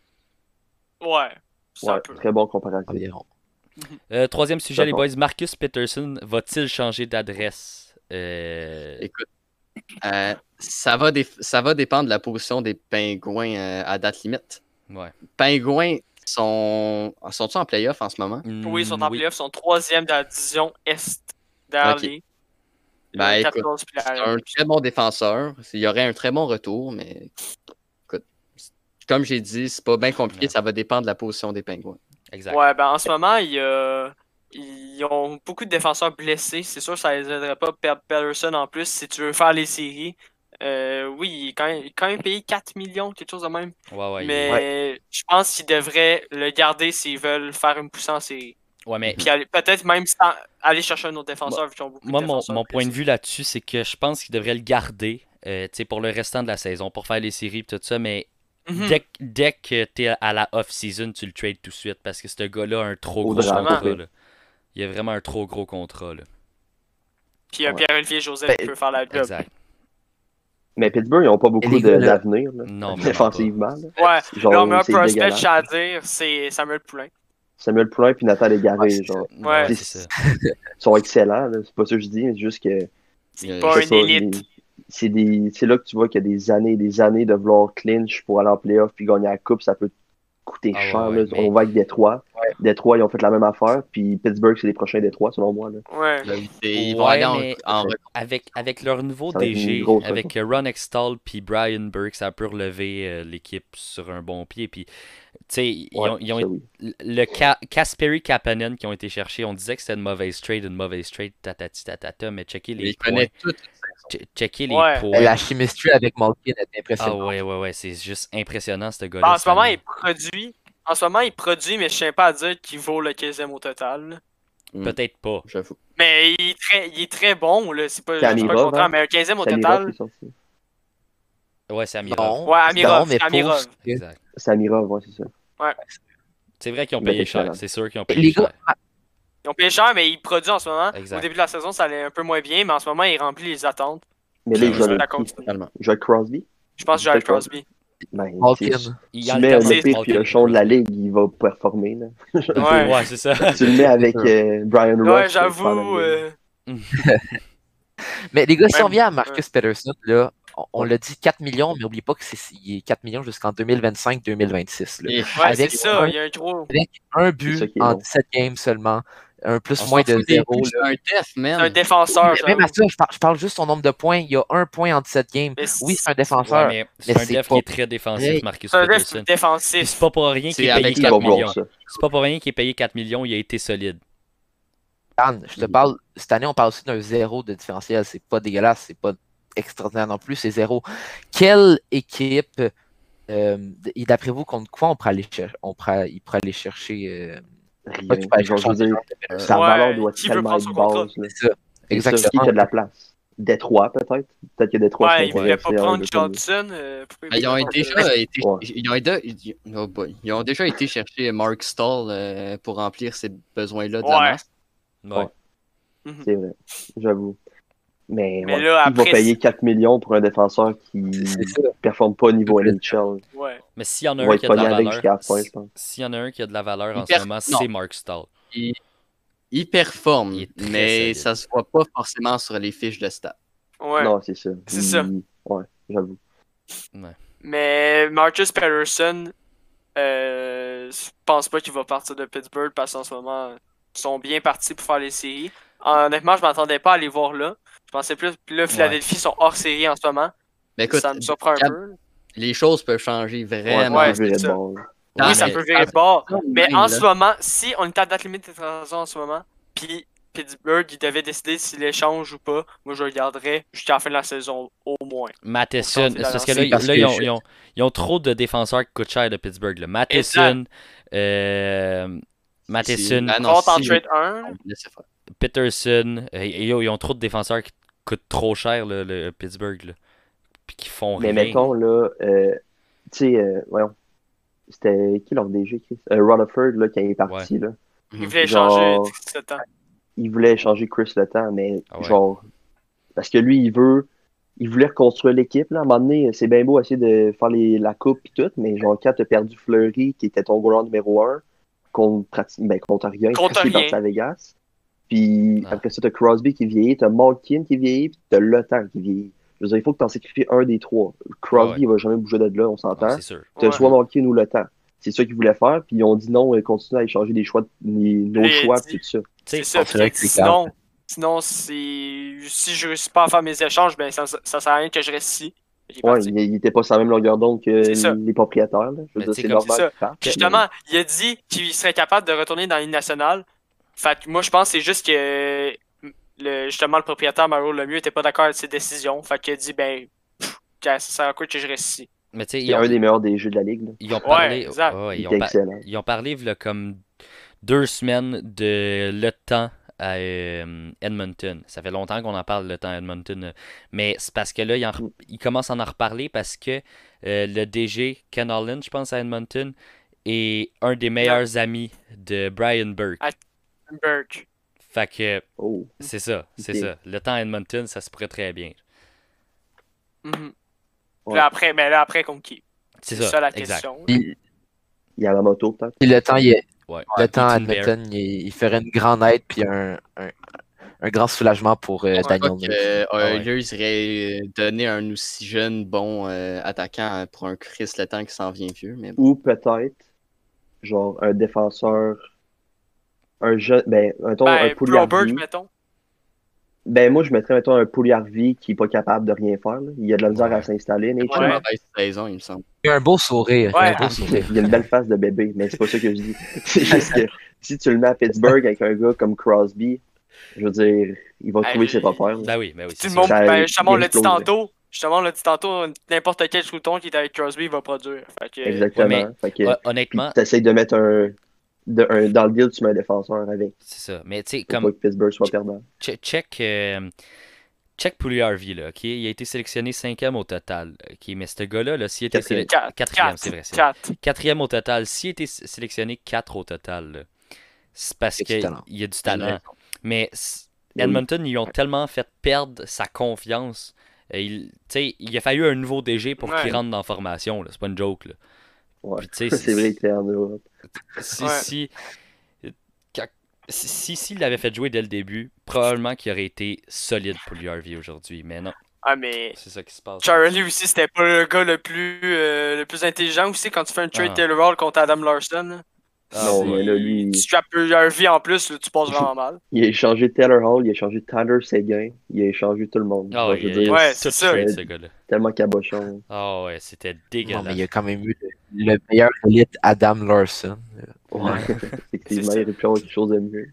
Ouais. C'est un Ouais, peu. très bon comparatif. Environ. Euh, troisième sujet, les D'accord. boys. Marcus Peterson va-t-il changer d'adresse? Euh, Écoute, euh, ça, va dé- ça va dépendre de la position des Pingouins euh, à date limite. Ouais. Pingouins sont. Sont-ils en playoff en ce moment? Oui, ils sont Mm, en playoff, ils sont troisième de la division Est d'Harley. Ben, Le écoute, Capitals puis la- C'est un très bon défenseur. Il y aurait un très bon retour, mais écoute, comme j'ai dit, c'est pas bien compliqué, Ouais. ça va dépendre de la position des Pingouins. Exact. Ouais, ben en ce moment, il y a- ils ont beaucoup de défenseurs blessés. C'est sûr que ça les aiderait pas de perdre Pedersen en plus si tu veux faire les séries. Euh, oui, il est quand même, il est quand même payé quatre millions, quelque chose de même. Ouais, ouais, il- mais je pense qu'ils devraient le garder s'ils veulent faire une poussée en série. ouais, mais Puis aller- peut-être même sans- aller chercher un autre défenseur vu qu'ils ont beaucoup moi, de mon, défenseurs mon point de blessés. vue là-dessus, c'est que je pense qu'il devrait le garder euh, tu sais, pour le restant de la saison, pour faire les séries et tout ça, mais Mhm. dès, que- dès que tu es à la off-season, tu le trades tout de suite parce que ce gars-là a un trop Au gros draft, contrat. ouais. Là. Il a vraiment un trop gros contrat. Là. Puis il y a Ouais. Pierre-Olivier Joseph Ben, qui peut faire la job. Exact. Mais Pittsburgh, ils n'ont pas beaucoup les de- gars, là- d'avenir là, Non, vraiment défensivement. là. Ouais, Genre, leur meilleur c'est prospect, dégueulasse. j'ai à dire, c'est Samuel Poulain. Samuel Poulain puis Nathan Légaré, Ouais, c'est genre, Ouais, Ouais. c'est ça. ils sont excellents. là. C'est pas ça que je dis, mais c'est juste que C'est Euh, pas je une sais pas, élite. les- c'est des- c'est là que tu vois qu'il y a des années et des années de vouloir clinch pour aller en playoff puis gagner la coupe, ça peut coûter Ah ouais, cher. ouais, là. mais- On voit avec Détroit. Détroit, ils ont fait la même affaire, puis Pittsburgh, c'est les prochains Détroit, selon moi. Là. Ouais. Là, ils vont Ouais, aller en, mais en rec- avec, avec leur nouveau Ça va être une D G, grosse avec euh, Ron Extall puis Brian Burke, ça peut relever euh, l'équipe sur un bon pied. Puis, tu sais, ils Ouais, ont, ils ont ça, oui. le Ka- Kasperi Kapanen qui ont été cherchés, on disait que c'était une mauvaise trade, une mauvaise trade, tatati tatata, mais checker les ils points. connaissent tout. che- Checker les Ouais. points. La chemistry avec Malkin est Ah impressionnante. ouais, ouais, ouais, c'est juste impressionnant ce gars-là. Ben, en ce cette moment, année. il produit. En ce moment, il produit, mais je ne tiens pas à dire qu'il vaut le quinzième au total. là. Peut-être pas. J'avoue. Mais il est très, il est très bon, là. C'est pas, je dis pas le Amirov, contraire, hein? mais un quinzième au C'est Amirov total. qui est sorti. Ouais, c'est Amirov. Non, Ouais, Amirov, non, mais c'est Amirov. pour ce que- Exact. C'est Amirov, ouais, c'est ça. C'est vrai qu'ils ont Mais payé cher. excellent. C'est sûr qu'ils ont payé Les cher. gars, Ils ont payé cher, mais il produit en ce moment. Exact. Au début de la saison, ça allait un peu moins bien, mais en ce moment, il remplit les attentes. Mais là, Puis, il joue euh, avec ça qui? continue. Totalement. Il joue avec Crosby? Je pense que j'ai avec Crosby. Ben, Malkin. tu Il tu alterne mets entre le pire Malkin et piochon de la Crosby. ligue, il va performer. Là. Ouais. Ouais, c'est ça. Tu le mets avec euh, Brian Ross. Ouais, c'est j'avoue. pas euh, Mais les gars, si on Même- revient à Marcus Pettersson, là, on, on l'a dit quatre millions, mais n'oubliez pas que c'est il est quatre millions jusqu'en deux mille vingt-cinq deux mille vingt-six. Là. Et- Ouais, Avec c'est ça. un- Il y a un gros. Avec un C'est but ça qui est en long. dix-sept games seulement, un plus On moins s'en de fout des zéro. buts, c'est un def, C'est un man. défenseur, Mais même à j'avoue. ça, je parle, je parle juste son nombre de points. Il y a un point en dix-sept games. Mais Oui, c'est un Ouais, défenseur. mais c'est mais un c'est def pas qui est très défensif, pareil. Marcus C'est un def Pettersson. Puis défensif. c'est pas pour rien C'est qu'il est payé avec Il quatre va quatre voir millions. ça. C'est pas pour rien qu'il est payé quatre millions, il a été solide. Dan, je te parle, cette année, on parle aussi d'un zéro de différentiel. C'est pas dégueulasse, c'est pas extraordinaire non plus, c'est zéro. Quelle équipe, euh, et d'après vous, contre quoi on pourrait aller chercher, on pourrait, il pourrait aller chercher, euh, Rien. pas tu peux aller Genre, chercher je veux dire, en Pettersson. sa Ouais, valeur doit qui veut tellement prendre être son contrat? basse. là. C'est ça, C'est ça. Qui exactement. qui a de la place? Détroit, peut-être? Peut-être que Détroit Ouais, il serait voulait pas intéressé à un prendre de ces deux. Johnson. euh, pourquoi il Ben, ils, ont voulait pas déjà prendre- été, Ouais. ils, ont été, ils- oh boy. Ils ont déjà été chercher Mark Stahl euh, pour remplir ces besoins-là de la Ouais. masse. Ouais. Mhm. C'est vrai, j'avoue. Mais, Mais ouais, là, qui va après, payer quatre millions pour un défenseur qui C'est ça. performe pas au niveau Le N H L? Ouais. Mais s'il y en a On un va qui être a de la pogné avec valeur, jusqu'à la fin, je pense. s'il y en a un qui a de la valeur en Il perd- ce moment, non. c'est Mark Stahl. Il, il performe, Il est très mais solide. ça se voit pas forcément sur les fiches de stats. Ouais. Non, c'est ça. C'est ça. Il- Ouais, j'avoue. Mais Marcus Patterson, euh, je pense pas qu'il va partir de Pittsburgh parce qu'en ce moment, ils sont bien partis pour faire les séries. Honnêtement, je m'attendais pas à les voir là. Je pensais plus. Puis là, Philadelphie sont hors série en ce moment. Mais écoute, ça me surprend un Gab- peu. les choses peuvent changer vraiment. Ouais, Ouais, c'est virer de ça. bord. Ah, oui, ça mais- peut virer de bord. ah, Mais même, en là. ce moment, si on est à date limite des transactions en ce moment, puis Pittsburgh, il devait décider s'il échange ou pas, moi je le garderais jusqu'à la fin de la saison au moins. Matheson, Pour c'est parce que tenter là, de ils- lancer. là, ils, ont, Parce que ils ont- ils ont trop de défenseurs qui coûtent cher de Pittsburgh. Là. Matheson, euh, Matheson, Ah non, Compte en si- trade un. Laissez faire. Peterson, euh, et- yo, ils ont trop de défenseurs qui coûtent trop cher, le, le Pittsburgh. Là. Puis qui font Mais rien. mettons, là, euh, tu sais, euh, voyons, c'était qui leur D G, Chris? Euh, Rutherford, là, quand il est parti, là, Il voulait Genre- échanger sept ans. il voulait échanger Chris Le Temps, mais Ah ouais. genre, parce que lui, il veut, il voulait reconstruire l'équipe, là, à un moment donné, c'est bien beau essayer de faire les, la coupe et tout, mais genre, quand t'as perdu Fleury, qui était ton goaler numéro un, contre, prati- ben, contre rien, Contre parce qu'il est rien. parti à Vegas, puis Ah. après ça, t'as Crosby qui vieillit, t'as Malkin qui vieillit, puis t'as Le Temps qui vieillit. Je veux dire, il faut que t'en sacrifies un des trois. Crosby, Ah ouais. il va jamais bouger de là, on Non, s'entend. c'est sûr. T'as Ouais. soit Malkin ou Le Temps. C'est ça qu'ils voulaient faire, puis ils ont dit non, et continuer à échanger des choix, les- nos Les- choix, dit- puis tout ça. Tu sais, C'est ça. c'est Puis vrai il a que dit c'est sinon, sinon si, si je réussis pas à faire mes échanges, ben ça, ça sert à rien que je reste ici. Il est Ouais, parti. il, il était pas sur la même longueur d'onde que C'est ça. les propriétaires. Là. Je veux Mais dire, tu sais, c'est comme normal c'est ça. qu'ils partent, Puis mais- justement, il a dit qu'il serait capable de retourner dans l'Union nationale. Fait que moi, je pense que c'est juste que le, justement le propriétaire Mario Lemieux était pas d'accord avec ses décisions. Fait qu'il a dit, ben, pff, ça sert à quoi que je reste ici. mais tu sais, C'est ils ont, un des meilleurs des jeux de la ligue. Là. ils ont parlé. exact. ouais, Il ils, était ont par- excellent. ils ont parlé là, comme deux semaines de le temps à euh, Edmonton. Ça fait longtemps qu'on en parle, le temps à Edmonton. euh, Mais c'est parce que là, ils, en re- ils commencent à en reparler parce que euh, le D G, Ken Holland, je pense, à Edmonton, est un des meilleurs amis de Brian Burke. Ah. Burke. Fait que Oh. c'est ça, c'est Ok. ça. Le temps à Edmonton, ça se pourrait très bien. Mhm. Ouais. Là, après, mais là, après, contre qui? C'est C'est ça, ça la exact. question. Puis, Il y a la moto, peut-être. puis le temps, il, est- Ouais. le temps à Eaton Bear. Edmonton, il, il ferait une grande aide puis un, un, un grand soulagement pour euh, Je pense pas Daniel que Nurse. euh, Ah ouais. Oilers irait donner un aussi jeune, bon euh, attaquant pour un Chris Le Temps qui s'en vient vieux. Mais bon. Ou peut-être, genre, un défenseur. Un jeune. Ben, mettons, un Ben, Pouliarvi. Robert, mettons. Ben, moi, je mettrais, mettons, un Pouliarvi qui est pas capable de rien faire. Là. Il a de la misère Ouais. à s'installer, Pas une Nature. Ouais. mauvaise saison, il me semble. Il a un beau sourire. il a Ouais. un beau sourire. Il a une belle face de bébé, mais c'est pas ça que je dis. C'est juste que si tu le mets à Pittsburgh avec un gars comme Crosby, je veux dire, il va Hey, trouver ses repères. là. Ben oui, ben oui. Tout c'est le ça. monde, Ça- ben, justement, on il l'a dit exploserait. tantôt. Justement, on l'a dit tantôt, n'importe quel shooton qui est avec Crosby va produire. Fait que, Exactement. Ouais, Fait que, Hon- puis Honnêtement, t'essayes de mettre un, de, un. Dans le deal, tu mets un défenseur avec. c'est ça. Mais tu sais, Pour comme pas que Pittsburgh soit perdant. Che- Check, euh, check Pouliarvi, là, ok? Il a été sélectionné cinquième au total. Ok? Mais ce gars-là, là, s'il était Quatrième. sélectionné. Quatre. Quatrième, Quatre. c'est vrai. c'est vrai. Quatre. Quatrième au total. S'il a été s- sélectionné quatre au total, là, c'est parce Il y a du talent. qu'il y a du talent. Mais s- Mais oui. Edmonton, ils ont tellement fait perdre sa confiance Euh, il, t'sais, il a fallu un nouveau D G pour Ouais. qu'il rentre dans la formation. là. C'est pas une joke. Là. Ouais. Puis, tu sais, C'est vrai qu'il est en Europe. Si, Ouais. si, quand- si, si- s'il l'avait fait jouer dès le début, probablement qu'il aurait été solide pour l'U R V aujourd'hui. Mais non, Ah, mais c'est ça qui se passe. Charlie aussi, c'était pas le gars le plus, euh, le plus intelligent aussi quand tu fais un trade Ah. Taylor Hall contre Adam Larson. là. Ah, Non, c'est- mais là, lui- Tu strappes R V en plus, là, tu passes vraiment mal. Il a échangé Taylor Hall, il a échangé Tyler Seguin, il a échangé tout le monde. Ah Donc, ouais, je il veux a dire, Ouais, tout c'est ça. trade, euh, ce gars-là. tellement cabochon. Ah ouais, c'était Non, dégueulasse. mais il y a quand même eu le, le meilleur élite Adam Larson. Ouais, effectivement, ça. il aurait pu avoir quelque chose de mieux.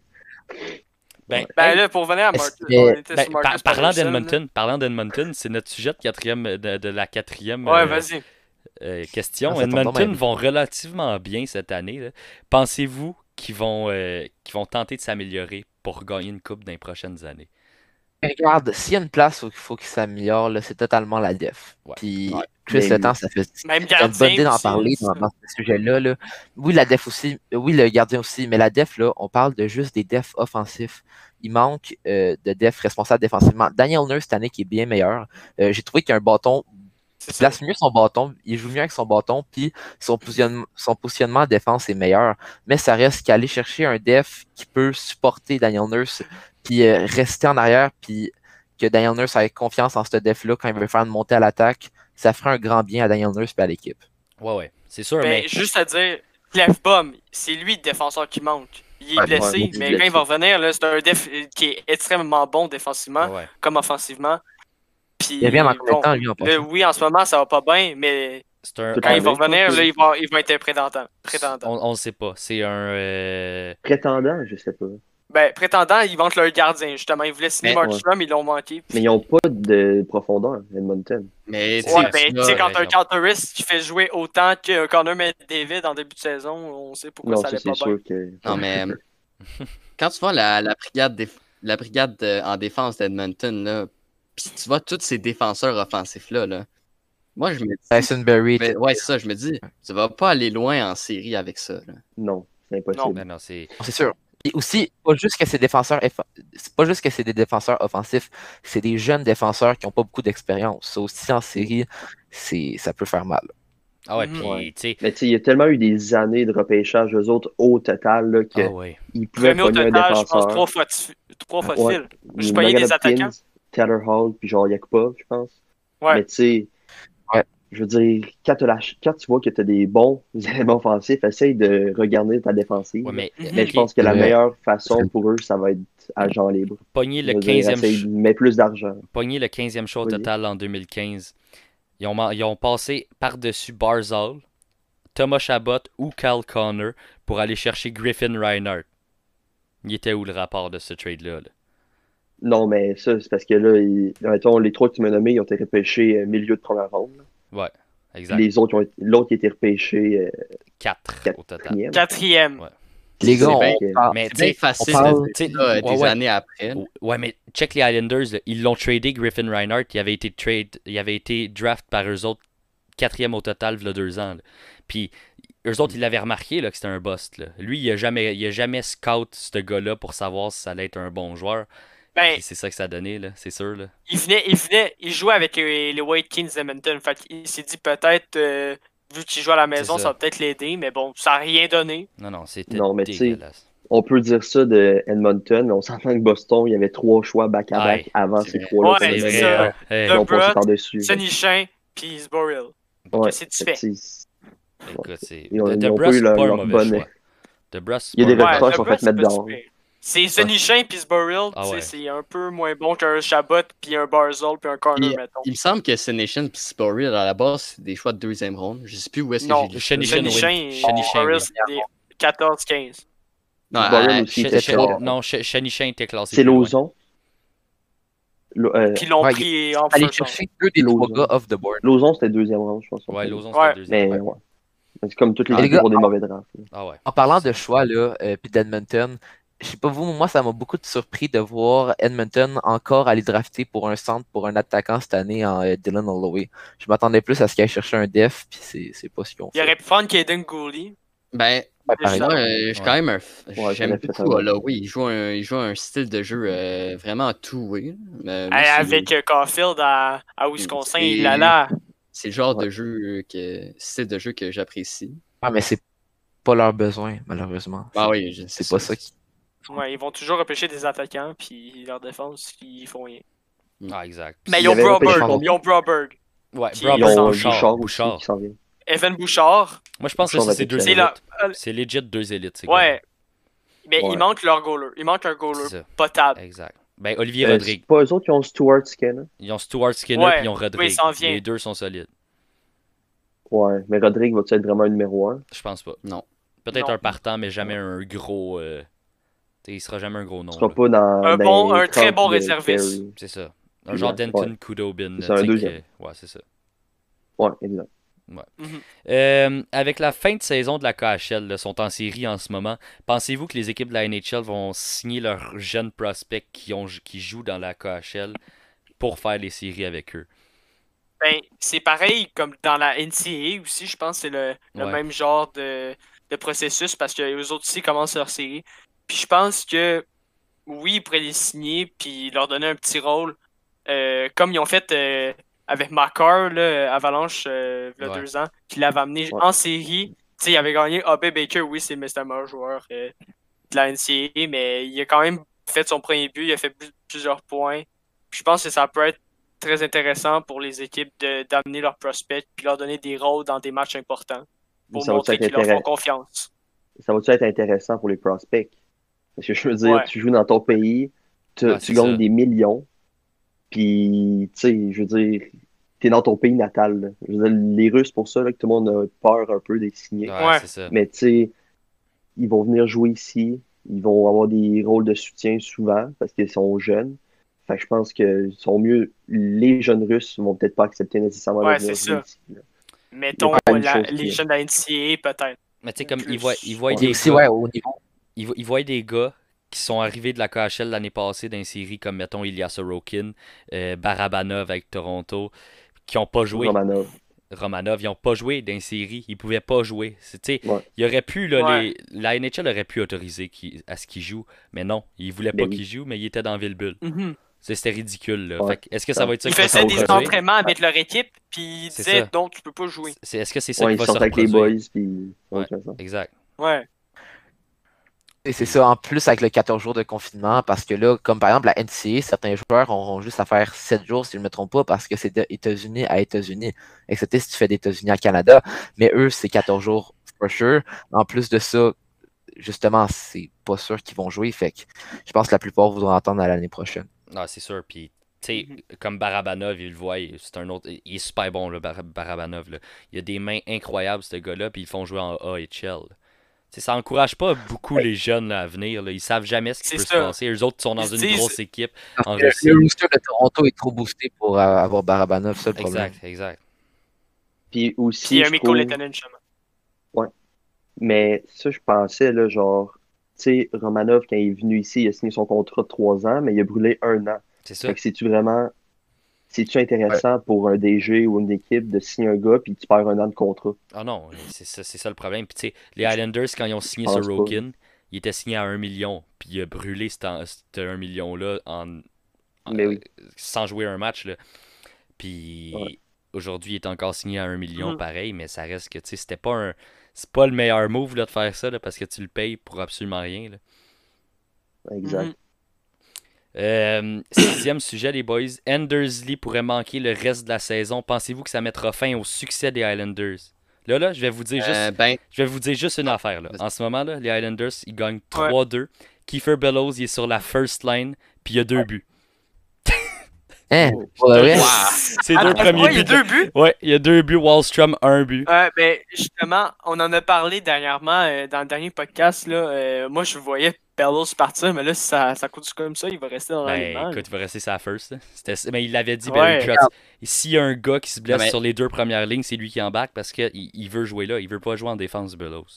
Ben, Ben hey, là, pour venir à Est-ce Marcus, que- on était ben, sur par- Marcus parlant Patterson, là. d'Edmonton, parlant d'Edmonton, c'est notre sujet de, quatrième, de, de la quatrième Ouais, euh, vas-y. euh, question. Ah, ça tombe donc Edmonton bien. vont relativement bien cette année. là. Pensez-vous qu'ils vont, euh, qu'ils vont tenter de s'améliorer pour gagner une coupe dans les prochaines années? Regarde, s'il y a une place où il faut qu'il s'améliore, là, c'est totalement la def. Ouais. Puis Ouais. Chris Mais Letang, lui- ça fait Même c'est une bonne idée gardien d'en aussi, parler c'est dans, ça. dans ce sujet-là. Là. Oui, la def aussi, oui, le gardien aussi, mais la def, là, on parle de juste des defs offensifs. Il manque euh, de def responsables défensivement. Daniel Nurse, cette année, qui est bien meilleur. Euh, J'ai trouvé qu'il a un bâton, C'est il ça. place mieux son bâton, il joue mieux avec son bâton, puis son positionnement, son positionnement en défense est meilleur. Mais ça reste qu'aller chercher un def qui peut supporter Daniel Nurse, puis euh, rester en arrière, puis que Daniel Nurse ait confiance en ce def-là quand il veut faire une montée à l'attaque, ça ferait un grand bien à Daniel Nurse et à l'équipe. Ouais, ouais, c'est sûr, Ben, mais juste à dire, Clefbaum, c'est lui le défenseur qui manque. Il est Ouais, blessé, ouais, il est mais blessé. quand il va revenir, là, c'est un def qui est extrêmement bon défensivement, ouais, ouais. comme offensivement. Puis, Il revient dans combien de bon, temps, lui, en là, passant? oui, en ce moment, ça va pas bien, mais C'est un, Tout quand à il va fait, je revenir, pense là, que- il va, il va être prétendant. prétendant. On, on le sait pas. C'est un. euh, Prétendant, je sais pas. Ben, prétendant, ils vantent leur gardien, justement. Ils voulaient signer Mais- Markstrom, ils l'ont manqué. Mais ils n'ont pas de profondeur, Edmonton. Mais tu Ouais, sais, Ouais, ben, tu tu sais, vas- quand t'as un raison. counterist qui fait jouer autant que Connor McDavid en début de saison, on sait pourquoi Non, ça ça allait c'est pas bien. sûr que. Non, mais quand tu vois la, la brigade, déf- la brigade de- en défense d'Edmonton, là, puis tu vois tous ces défenseurs offensifs-là, là, moi, je me dis. Tyson Berry, mais- ouais, c'est ça, je me dis, tu vas pas aller loin en série avec ça. Là. Non, c'est impossible. Non. Ben non, c'est. c'est sûr. Et aussi, pas juste que c'est défenseurs, eff- c'est pas juste que c'est des défenseurs offensifs, c'est des jeunes défenseurs qui n'ont pas beaucoup d'expérience. Ça aussi en série, c'est ça peut faire mal. Ah ouais, Mhm. puis, Ouais. tu sais. Mais tu sais, il y a tellement eu des années de repêchage, eux autres, au total, là, qu'ils Ah ouais. pouvaient Premier au pogner un total, je pense, défenseur. trois fois de, fi- trois fois de Ouais. fil. Je payais des Nugent attaquants. Hopkins, Taylor Hall, puis genre Yakupov, je pense. Ouais. Mais tu sais, Ouais. je veux dire, quand, t'as la ch- quand tu vois que tu as des bons éléments offensifs, essaye de regarder ta défensive. Ouais, mais. Mhm. Mais ok, je pense que la Ouais. meilleure façon pour eux, ça va être agent libre. Pogner Je le veux dire, quinzième essaye de mettre plus d'argent. pogner le quinzième choix au Oui. total en deux mille quinze. Ils ont, ma- ils ont passé par-dessus Barzal, Thomas Chabot ou Kyle Connor pour aller chercher Griffin Reinhardt. Il était où le rapport de ce trade-là? là? Non, mais ça, c'est parce que là, ils- mettons, les trois que tu m'as nommés, ils ont été repêchés euh, milieu de première ronde. là. Ouais, Puis exact. les autres, ils ont été- l'autre qui a été repêché euh, quatre au total. quatrième. Quatrième. Ouais. Les gars, C'est on bien que- parle- Mais C'est tu bien sais, facile on parle- de dire tu sais, ça, euh, ouais, des ouais. années après. là. ouais, mais check les Islanders, là, ils l'ont tradé Griffin Reinhardt, il avait été trade, il avait été draft par eux autres quatrième au total, il y a deux ans. là. Puis eux autres, ils l'avaient remarqué là, que c'était un bust. Là. Lui, il a jamais, il a jamais scout ce gars-là pour savoir si ça allait être un bon joueur. Ben, Puis c'est ça que ça a donné, là, c'est sûr. Là. il venait, il venait, il jouait avec les, les White Kings d'Edmonton. Fait qu'il s'est dit peut-être, euh, vu qu'il joue à la maison, C'est ça. ça. va peut-être l'aider, mais bon, ça n'a rien donné. Non, non, c'était Non, mais tu sais, dégueulasse. On peut dire ça de Edmonton, mais on s'entend que Boston, il y avait trois choix back-à-back Ouais, avant c'est ces vrai. trois-là. Ouais, qu'on a c'est nommés. ça. hein. Hey, Ils ont Brett, passé par-dessus. Sonny Chain, puis Sboril. Ouais, c'est- fait que c'est- écoute, c'est. Ils ont- De, ils ont Debrusk, pas eu c'est leur- pas un leur mauvais bonne- choix. Debrusk, Il y a c'est des pas un recruteurs mauvais qui sont choix. fait mettre dehors. C'est Sonny Chain puis Sboril, Ah tu sais, ouais. c'est un peu moins bon qu'un Chabot, puis un Barzal, puis un Corner, Puis, mettons. il me semble que Senation et Sporil, à la base, c'est des choix de deuxième ronde. Je sais plus où est-ce que Non, j'ai lu ça. Shani- Sonny oui. Chain, Shani Chain, Sboril, oui. c'est des quatorze quinze. Non, Sboril à- aussi, Sh- était Sh- fort. non, Sh- Shani Chain était classé. C'est plus loin. Lauzon. Lo- euh, Puis ils l'ont Ouais, pris en aller first round. chercher deux des trois Lauzon. gars off the board. Lauzon, c'était deuxième round, je pense. Ouais, Lauzon, Ouais. c'était le deuxième. Mais ouais. C'est comme toutes les Ah, les équipes gars, ont des ah. mauvais drafts. là. Ah ouais. En parlant de choix, là, euh, puis d'Edmonton, je sais pas vous, moi, ça m'a beaucoup surpris de voir Edmonton encore aller drafter pour un centre, pour un attaquant cette année en euh, Dylan Holloway. Je m'attendais plus à ce qu'il aille chercher un def, puis c'est c'est pas ce qu'ils ont Il fait. aurait pu prendre Kaden Gooley. Ben, Ouais, pareil. Déjà. Moi, euh, je suis quand même un. f- Ouais, J'aime j'aurais fait beaucoup un- Holloway. Il joue un, il joue un style de jeu euh, vraiment two-way. Mais moi, Hey, c'est- avec euh, Caulfield à, à Wisconsin, c'est- il l'a là. C'est le genre Ouais. de jeu que style de jeu que j'apprécie. Ah, mais c'est pas leur besoin, malheureusement. Ah C'est- oui, je- C'est pas ça qui. Ouais, ils vont toujours repêcher des attaquants, puis leur défense, ils font rien. Ah, exact. Mais Il ils ont avait repêché Broberg. combien? Ils ont Broberg. Ouais, Qui- Ils Broberg, ont Bouchard. Bouchard, Bouchard. aussi qui s'en vient. Evan Bouchard. Moi, je pense que Bouchard ça, c'est deux va C'est élites. la- C'est legit deux élites, c'est Ouais. Mais Ouais. il manque leur goaler. Il manque un goaler C'est ça. potable. Exact. Ben, Olivier Euh, Rodrigue. c'est pas eux autres qui ont Stuart Skinner? Ils ont Stuart Skinner Ouais. puis ils ont Rodrigue. Oui, il s'en vient. Les deux sont solides. Ouais, mais Rodrigue va-tu être vraiment un numéro un? Je pense pas. Non. Peut-être Non. un partant, mais jamais un gros. Euh... t'sais, il sera jamais un gros nom. Il sera là. pas dans. Un dans bon- les un très trente bon de réserviste. Carey. C'est ça. Un Puis, genre ouais. Denton Kudobin. C'est là, un t'sais, deuxième. que- Ouais, c'est ça. Ouais, exact. Mhm. Euh, avec la fin de saison de la K H L, là, sont en série en ce moment. Pensez-vous que les équipes de la N H L vont signer leurs jeunes prospects qui, ont, qui jouent dans la K H L pour faire les séries avec eux? Ben, c'est pareil comme dans la N C A A aussi, je pense que c'est le, le Ouais. même genre de, de processus parce que les autres aussi commencent leur série. Puis je pense que oui, ils pourraient les signer puis leur donner un petit rôle euh, comme ils ont fait euh, avec Makar, là, Avalanche, euh, il y a Ouais. deux ans, qui l'avait amené Ouais. en série. Tu sais, il avait gagné A B Baker, oui, c'est le meilleur joueur euh, de la N C A A, mais il a quand même fait son premier but, il a fait plus- plusieurs points. Puis je pense que ça peut être très intéressant pour les équipes de- d'amener leurs prospects puis leur donner des rôles dans des matchs importants pour Ça va-tu montrer être qu'ils leur font intéressant? confiance. Ça va-tu être intéressant pour les prospects? Parce que je veux dire, Ouais. tu joues dans ton pays, tu, Ah, tu c'est gagnes ça. des millions, puis, tu sais, je veux dire, t'es dans ton pays natal. Là. Je veux dire, les Russes, pour ça, là, que tout le monde a peur un peu des signés. Ouais, Ouais. c'est ça. Mais, tu sais, ils vont venir jouer ici, ils vont avoir des rôles de soutien souvent, parce qu'ils sont jeunes. Fait que je pense que sont mieux, les jeunes Russes vont peut-être pas accepter nécessairement Ouais, de venir c'est jouer ça. ici. là. Mettons pas une la- chose qui les est- jeunes de la N C A A, peut-être. Mais tu sais, comme Plus. ils voient, ils voient Ouais. Puis des aussi, gars, ouais, au niveau. ils, vo- ils voient des gars qui sont arrivés de la K H L l'année passée dans une série comme, mettons, Ilya Sorokin, euh, Barabanov avec Toronto, qui ont pas joué. Romanov. Romanov, ils ont pas joué dans une série. Ils pouvaient pas jouer. C'est- tu sais, Ouais. il aurait pu, là, Ouais. les, la N H L aurait pu autoriser qu'il- à ce qu'ils jouent, mais non, ils voulaient Ben pas oui. qu'ils jouent, mais ils étaient dans Villebule. Mhm. C'est- C'était ridicule, là. Ouais. Fait que est-ce que ça va être ça Ils qui va se faisaient des reproduire? entraînements avec leur équipe, puis ils C'est disaient ça. non, tu peux pas jouer. C'est- Est-ce que c'est ça Ouais, qui ils va se sortent avec les reproduire? boys, puis. Ouais. Ouais, c'est ça. Exact. Ouais. Et c'est ça, en plus avec le quatorze jours de confinement, parce que là, comme par exemple la N C A A, certains joueurs auront juste à faire sept jours, si je ne me trompe pas, parce que c'est de États-Unis à États-Unis. Excepté si tu fais d'États-Unis à Canada. Mais eux, c'est quatorze jours for sure. En plus de ça, justement, c'est pas sûr qu'ils vont jouer. Fait que je pense que la plupart voudront attendre à l'année prochaine. Ah, c'est sûr. Puis, tu sais, Mhm. comme Barabanov, il le voit, il- c'est un autre. Il est super bon, là, Bar- Barabanov. Là. Il a des mains incroyables, ce gars-là, puis ils le font jouer en A H L. Tu sais, ça encourage pas beaucoup les jeunes là, à venir. Là. Ils savent jamais ce qui C'est peut se ça. passer. Eux autres sont dans Ils se une disent- grosse équipe Parce en que Russie. le roster de Toronto est trop boosté pour euh, avoir Barabanov, c'est le problème. Exact, exact. Puis aussi, Puis il y a je Mikko trouve- Lehtonen, justement. Mais ça, je pensais, là, genre, tu sais, Romanov, quand il est venu ici, il a signé son contrat de trois ans, mais il a brûlé un an. C'est ça. Fait que c'est-tu vraiment, c'est-tu intéressant pour un D G ou une équipe de signer un gars puis tu perds un an de contrat? Ah non, c'est ça, c'est ça le problème. Puis tu sais, les Highlanders, quand ils ont signé Je pense Sorokin, il était signé à un million. Puis il a brûlé cet en- cet un million-là en, en- Mais oui. sans jouer un match. Là. Puis Ouais. aujourd'hui, il est encore signé à un million, Mhm. pareil, mais ça reste que tu sais, c'était pas un. C'est pas le meilleur move là, de faire ça là, parce que tu le payes pour absolument rien. Là. Exact. Mhm. Euh, sixième sujet, les boys. Andersley pourrait manquer le reste de la saison. Pensez-vous que ça mettra fin au succès des Highlanders? Là, là, je vais vous dire juste. Euh, ben, Je vais vous dire juste une affaire. Là. En ce moment, là, les Highlanders, ils gagnent trois deux. Kiefer Bellows, il est sur la first line, puis il y a deux buts. Hein? Oh. Pour de vrai? C'est deux Attends, premiers ouais, il y a buts. de- deux buts. Ouais, il y a deux buts. Wallstrom, un but. Ouais, ben, justement, on en a parlé dernièrement euh, dans le dernier podcast. Là, euh, moi, je voyais Bellows partir, mais là, si ça, ça coûte comme ça, il va rester dans Ben, l'alignement. écoute, il va rester sa first. là. C'était- Mais il l'avait dit, Ouais. Barry Trotz. S'il y a un gars qui se blesse Non, mais- sur les deux premières lignes, c'est lui qui embarque parce qu'il il veut jouer là. Il veut pas jouer en défense, Bellows.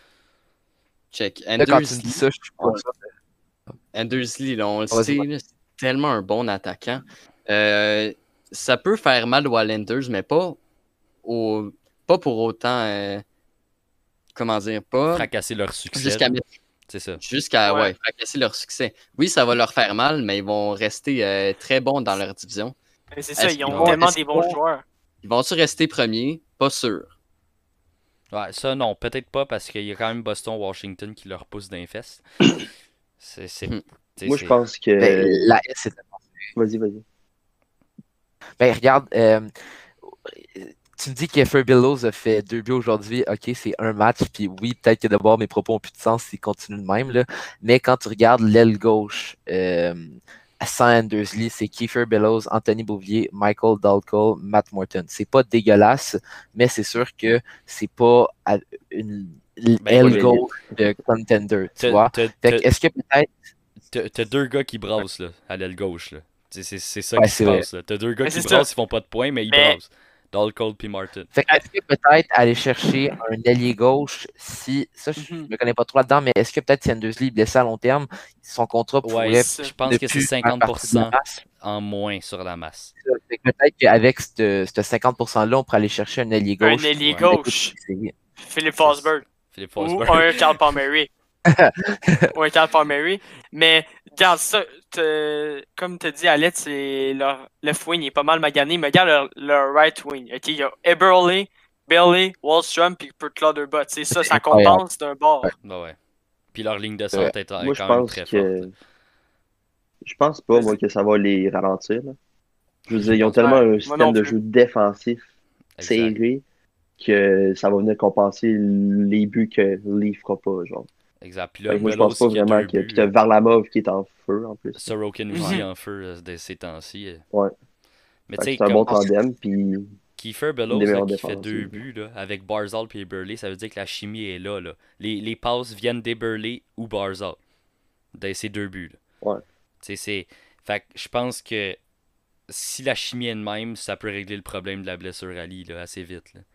check. Là, quand tu me Andersley, dis ça, je suis pas Ouais. ça. Andersley, là, on le Vas-y, sait, là, c'est tellement un bon attaquant. Euh, ça peut faire mal aux Highlanders, mais pas, au, pas pour autant. euh, comment dire, pas Fracasser leur succès. jusqu'à là. mettre- C'est ça. jusqu'à Ouais. ouais, fracasser leur succès. Oui, ça va leur faire mal, mais ils vont rester euh, très bons dans leur division. Mais c'est ça, Est-ce ils qu'ils ont vont tellement rester des bons bons? joueurs. Ils vont-tu rester premiers? Pas sûr. Ouais, ça, non, peut-être pas parce qu'il y a quand même Boston-Washington qui leur pousse d'un fesses. C'est. c'est- Hmm. t'sais, Moi, c'est- je pense que. Ben, la S, c'est Vas-y, vas-y. Ben, regarde, euh, tu me dis que Kiefer Bellows a fait deux buts aujourd'hui. OK, c'est un match. Puis oui, peut-être que d'abord mes propos ont plus de sens s'ils continuent de même. Là. Mais quand tu regardes l'aile gauche, euh, sans Andersley, c'est Kiefer Bellows, Anthony Beauvillier, Michael Dalcole, Matt Morton. C'est pas dégueulasse, mais c'est sûr que c'est pas à- une Ben, aile oui. gauche de contender, tu T'as- vois. t'as- Fait t'as- que est-ce que peut-être. T'as t'as deux gars qui brassent là, à l'aile gauche. Là. C'est c'est- c'est ça Ouais, qui se c'est vrai. passe. là. T'as deux gars Mais qui c'est ça. brassent, ils font pas de points, mais ils Mais- brassent. Dalcole puis Martin. Fait que est-ce que peut-être aller chercher un ailier gauche, si ça je Mhm. me connais pas trop là-dedans, mais est-ce que peut-être si Andersley est blessé à long terme, son contrat pourrait Ouais, c'est- je pense ne que c'est plus faire cinquante pour partie de la cent masse? en moins sur la masse. Fait que peut-être qu'avec ce ce cinquante pour cent-là, on pourrait aller chercher un ailier Un gauche. ailier ouais. gauche, C'est- Philippe Forsberg. Philippe Ou Forsberg. un Carl Palmieri. Ou un Carl Palmieri. Mais, regarde ça, te- comme tu dit, Alex, c'est leur left wing, il est pas mal magané. Mais regarde leur, leur right wing. Ok, il y a Eberle, Bailey, Wallstrom, puis Claude C'est ça, ça incroyable. compense d'un bord. Ouais. Bah ouais. Puis leur ligne de C'est vrai. centre est, est Moi, je quand même pense très que. forte. Je pense pas, moi, que ça va les ralentir. Là. Je veux Je dire, ils ont pense tellement pas. un Moi système non de plus. jeu défensif Exact. serré que ça va venir compenser les buts que Lee fera pas, genre. Exact. Puis Fait là, que moi, je Bellows pense pas qui a vraiment deux que. buts. Puis t'as Varlamov qui est en feu, en plus. Sorokin Mhm. aussi en feu euh, de ces temps-ci. euh. Ouais. Mais Fait tu que sais, c'est un bon comme tandem, puis. Kiefer Une Bellows des là, meilleures qui fait défenses, deux oui. buts là, avec Barzal et Burley, ça veut dire que la chimie est là. là. Les, les passes viennent des Burley ou Barzal. De ces deux buts. Là. Ouais. Tu sais, c'est. Fait que je pense que si la chimie est de même, ça peut régler le problème de la blessure à Lee là, assez vite. Là.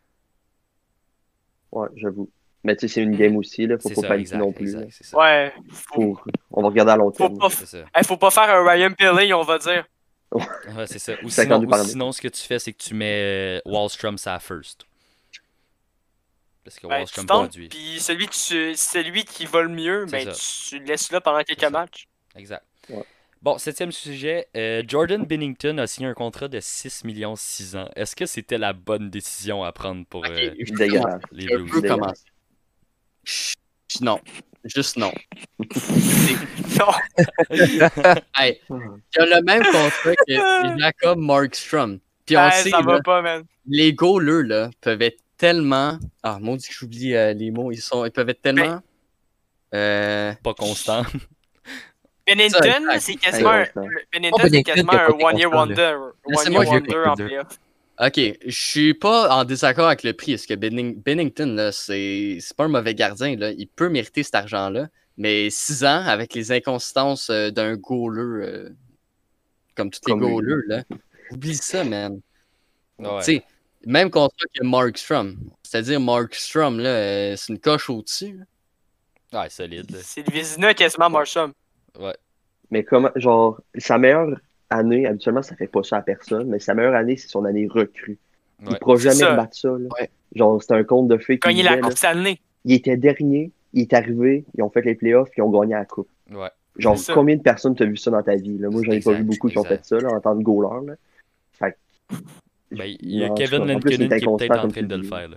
Ouais, j'avoue. Mais tu sais, c'est une Mhm. game aussi, là. Faut C'est pas ça, paniquer exact, non plus. exact, là. c'est ça. Ouais. Faut, Faut- On va regarder à long faut, terme. pas, C'est ça. hey, faut pas faire un Ryan Pillay, on va dire. Ouais, c'est ça. Ou C'est sinon, quand nous ou parler. sinon, ce que tu fais, c'est que tu mets euh, Wallstrom sa first. Parce que Ben, tu Wallstrom tentes, produit. puis celui, que tu- celui qui va le mieux, C'est ben, ça. tu le laisses là pendant quelques ça. matchs. Exact. Ouais. Bon, septième sujet. euh, Jordan Binnington a signé un contrat de six millions six ans. Est-ce que c'était la bonne décision à prendre pour euh, Ok, je Dégueulasse. les je Blues? peux Dégueulasse. commencer. Chut, Non. Juste non. Non. Hey, il a le même contrat que Jacob Markstrom. Puis on Hey, sait, ça là, va pas, man. les goalers là, peuvent être tellement. Ah, mon Dieu, que j'oublie euh, les mots. Ils, sont... Ils peuvent être tellement. Euh... Pas constant. Bennington, Ça, exact. c'est quasiment, un, Inconstant. le- Oh, Bennington, c'est Bennington, quasiment il a un pas été one-year constant, wonder. Laissez-moi One-year jouer wonder en avec playoff. Ok, je suis pas en désaccord avec le prix. Parce que Benning- Bennington, là, c'est c'est pas un mauvais gardien. Là. Il peut mériter cet argent-là. Mais six ans, avec les inconsistances euh, d'un goaler, euh, comme tous les Comme lui. goalers, là, oublie ça, man. Ouais. Tu sais, même contrat que Markstrom. C'est-à-dire, Markstrom, là, euh, c'est une coche au-dessus. là. Ouais, solide. là. C'est le Vizina quasiment Marsham. Ouais. Mais comment, genre, sa meilleure année, habituellement, ça fait pas ça à personne, mais sa meilleure année, c'est son année recrue. Il Ouais. pourra C'est jamais ça. rebattre ça, là. Ouais. Genre, c'était un conte de fées qui Gagner la disait, là, Coupe Stanley. il était dernier, il est arrivé, ils ont fait les playoffs, puis ils ont gagné la coupe. Ouais. Genre, C'est ça. combien de personnes t'as vu ça dans ta vie, là? Moi, j'en ai pas Exact, vu beaucoup qui ont exact. fait ça, là, en tant que goaler, là. Fait que- Ben, il y a Non, Kevin en plus, il Lankinen est qui est peut-être inconstant, en comme train tu de le dis. faire. Là.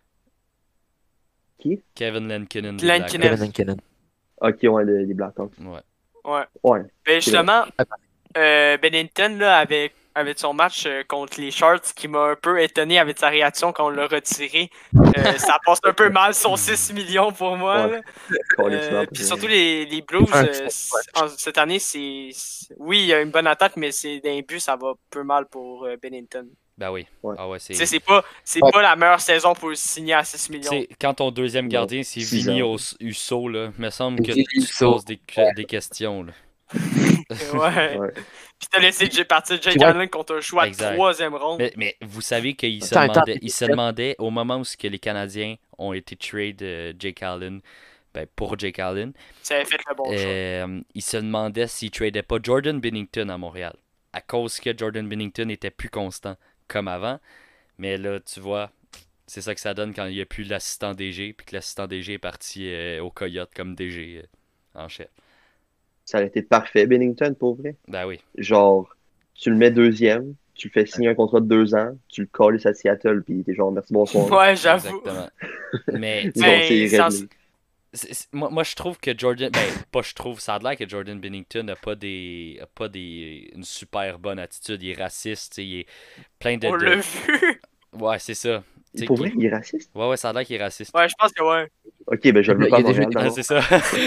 Qui? Kevin Lankinen. des Lankinen. Blackhawks. Kevin Lankinen. Ok, ouais, des, des Blackhawks. Ouais. Ouais. Ouais. Ben justement, euh, Bennington, là, avec, avec son match euh, contre les Sharks, qui m'a un peu étonné avec sa réaction quand on l'a retiré. Euh, ça passe un peu mal, son six millions pour moi. Ouais. là. Calissement, Euh, pour puis vrai. surtout les, les Blues, Un euh, c- en- cette année, c'est. c'est- Oui, il y a une bonne attaque, mais c'est d'un but, ça va un peu mal pour euh, Bennington. Ben oui. Ouais. Ah ouais, c'est. Tu sais, c'est pas, c'est Ouais. pas la meilleure saison pour le signer à six Tu millions. sais, quand ton deuxième Non, gardien, c'est six Vinny ans. Us- Husso, là, me semble que Vinny tu te Husso. poses des, que- des questions. Là. Ouais. Ouais. Puis t'as laissé J- partir Jake Puis ouais. Allen contre un choix Exact. de troisième ronde. Mais, mais vous savez qu'il se Attends, attends, demandait, il se demandait au moment où ce que les Canadiens ont été trade euh, Jake Allen, ben, pour Jake Allen, Ça avait fait le bon choix. euh, il se demandait s'il tradait pas Jordan Binnington à Montréal. À cause que Jordan Binnington était plus constant comme avant. Mais là, tu vois, c'est ça que ça donne quand il n'y a plus l'assistant D G, puis que l'assistant D G est parti euh, au Coyote comme D G euh, en chef. Ça aurait été parfait, Bennington, pour vrai. Ben oui. Genre, tu le mets deuxième, tu le fais signer un contrat de deux ans, tu le colles à Seattle, puis t'es genre, merci, bonsoir. Ouais, j'avoue. Exactement. Mais, Genre, Mais c'est sans- réglé. c'est- c'est- moi, moi, je trouve que Jordan. Ben, pas je trouve, ça a l'air que Jordan Bennington n'a pas des. a pas des. une super bonne attitude. Il est raciste, tu sais, il est plein de. On de- l'a vu. Ouais, c'est ça. Tu sais, Pour qu'il- vrai, il est raciste? Ouais, ouais, ça a l'air qu'il est raciste. Ouais, je pense que ouais. Ok, ben je le Il y veux a pas à déjà Montréal. des- Ah, d'abord. c'est ça.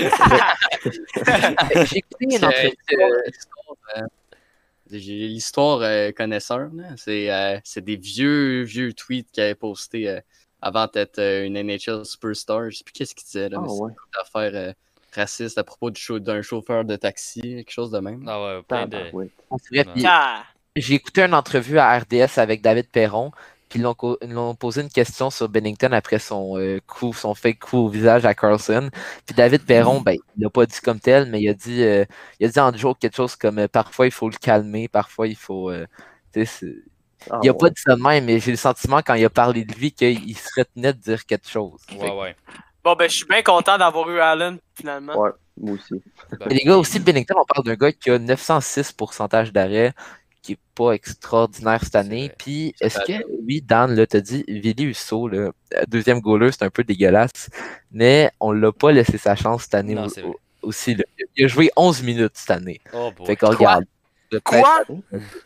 J'ai écouté une C'est entrevue. euh, l'histoire, euh, j'ai l'histoire euh, connaisseur. là. C'est euh, c'est des vieux, vieux tweets qu'il avait postés euh, avant d'être euh, une N H L superstar. Je sais plus qu'est-ce qu'il disait, là, Ah mais c'est ouais. une affaire euh, raciste à propos du show- d'un chauffeur de taxi, quelque chose de même. Ah ouais, plein de. Tabarouette. C'est vrai, puis Ah. j'ai écouté une entrevue à R D S avec David Perron, puis ils l'ont co- ils l'ont posé une question sur Bennington après son euh, coup, son fake coup au visage à Carlson. Puis David Perron, ben, il l'a pas dit comme tel, mais il a dit, euh, il a dit en joke quelque chose comme euh, parfois il faut le calmer, parfois il faut. euh, tu sais, c'est- Ah il a ouais. pas dit ça de même, mais j'ai le sentiment quand il a parlé de lui qu'il se retenait de dire quelque chose. Fait Ouais, que- ouais. Bon, ben, je suis bien content d'avoir eu Allen, finalement. Ouais, moi aussi. Ben, Mais les gars, aussi, Bennington, on parle d'un gars qui a neuf cent six pourcentage d'arrêt, qui est pas extraordinaire cette année. vrai. Puis, C'est est-ce pas que, oui, Dan, là, t'as dit, Vili Husso, là, deuxième goaler, c'est un peu dégueulasse, mais on l'a pas laissé sa chance cette année Non, au- c'est vrai. au- aussi. Là. Il a joué onze minutes cette année. Oh boy. Fait qu'on Quoi? regarde. Le Quoi? pêche-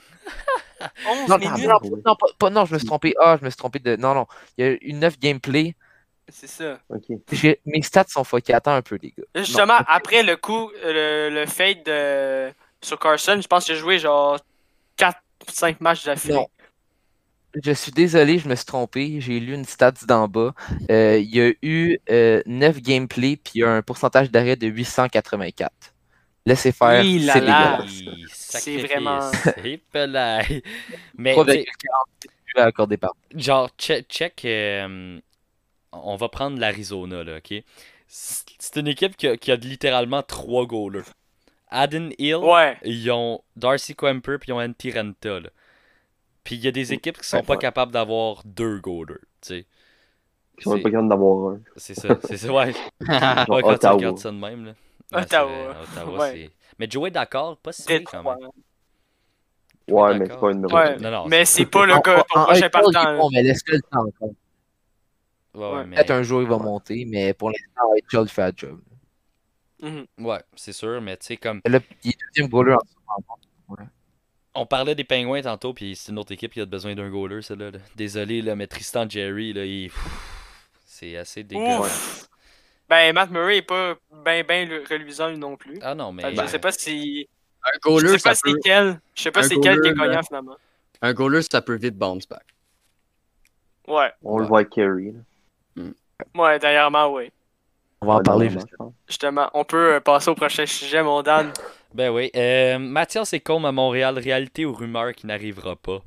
onze Non, non, minutes? non, non, pas, pas- non, je me suis trompé. Ah, je me suis trompé de. Non, non. Il y a eu neuf gameplay. C'est ça. Ok. J'ai- Mes stats sont fuckés. Attends un peu, les gars. Justement, après le coup, le, le fade de, sur Carson, je pense que j'ai joué genre quatre cinq matchs d'affilée. Non. Je suis désolé, je me suis trompé. J'ai lu une stats d'en bas. Euh, il y a eu euh, neuf gameplays, puis il y a un pourcentage d'arrêt de huit cent quatre-vingt-quatre. Laissez faire, Oui, là c'est là. dégueulasse. Hi, C'est sacrifice. vraiment- Hip là. Mais, trois tu sais, virgule quarante buts accordés par. genre, check, check euh, on va prendre l'Arizona, là, ok? C'est c'est une équipe qui a, qui a littéralement trois goalers. Adden Hill, Ouais. ils ont Darcy Kemper, puis ils ont Antti Ranta, là. Puis il y a des équipes qui sont Ouais, pas ouais. capables d'avoir deux goalers, tu sais. Ils sont même C'est- pas capables d'avoir un. C'est ça, c'est ça, ouais. Genre Ouais, quand tu Ottawa. regardes ça de même, là. Ouais, c'est Ottawa. vrai, Ottawa, Ouais. c'est... Mais Joey d'accord, pas si pire quand Détroit. même. Ouais, mais c'est d'accord. pas une numéro Ouais. deux. Non, non, Mais c'est- c'est pas le En- gars, ton en- en prochain H L, il est partant. bon, mais laisse-le le temps encore. Ouais, ouais, Ouais. mais... Peut-être un jour il va monter, mais pour l'instant, H L fait la job. Mhm. Ouais, c'est sûr, mais tu sais, comme... Là, il est deuxième goaler en ce moment. On parlait des Penguins tantôt, puis c'est une autre équipe qui a besoin d'un goaler, celle-là. là. Désolé, là, mais Tristan Jerry, là, il... c'est assez dégueulasse. Ouf. Ben, Matt Murray est pas ben ben le- reluisant lui non plus. Ah non, mais... Fait que je sais pas si. Un Je goaler, sais ça pas c'est peut, quel. Je sais pas un c'est quel qui est goaler, gagnant là. finalement. un goaler, ça peut vite bounce back. Ouais. On le Ouais. voit avec Kerry. là. Ouais, dernièrement, oui. On va en Ouais, parler normalement, juste. je pense. Justement, on peut euh, passer au prochain sujet, mon Dan. Ben oui. Euh, Mathias Ekholm à Montréal, réalité ou rumeur qui n'arrivera pas?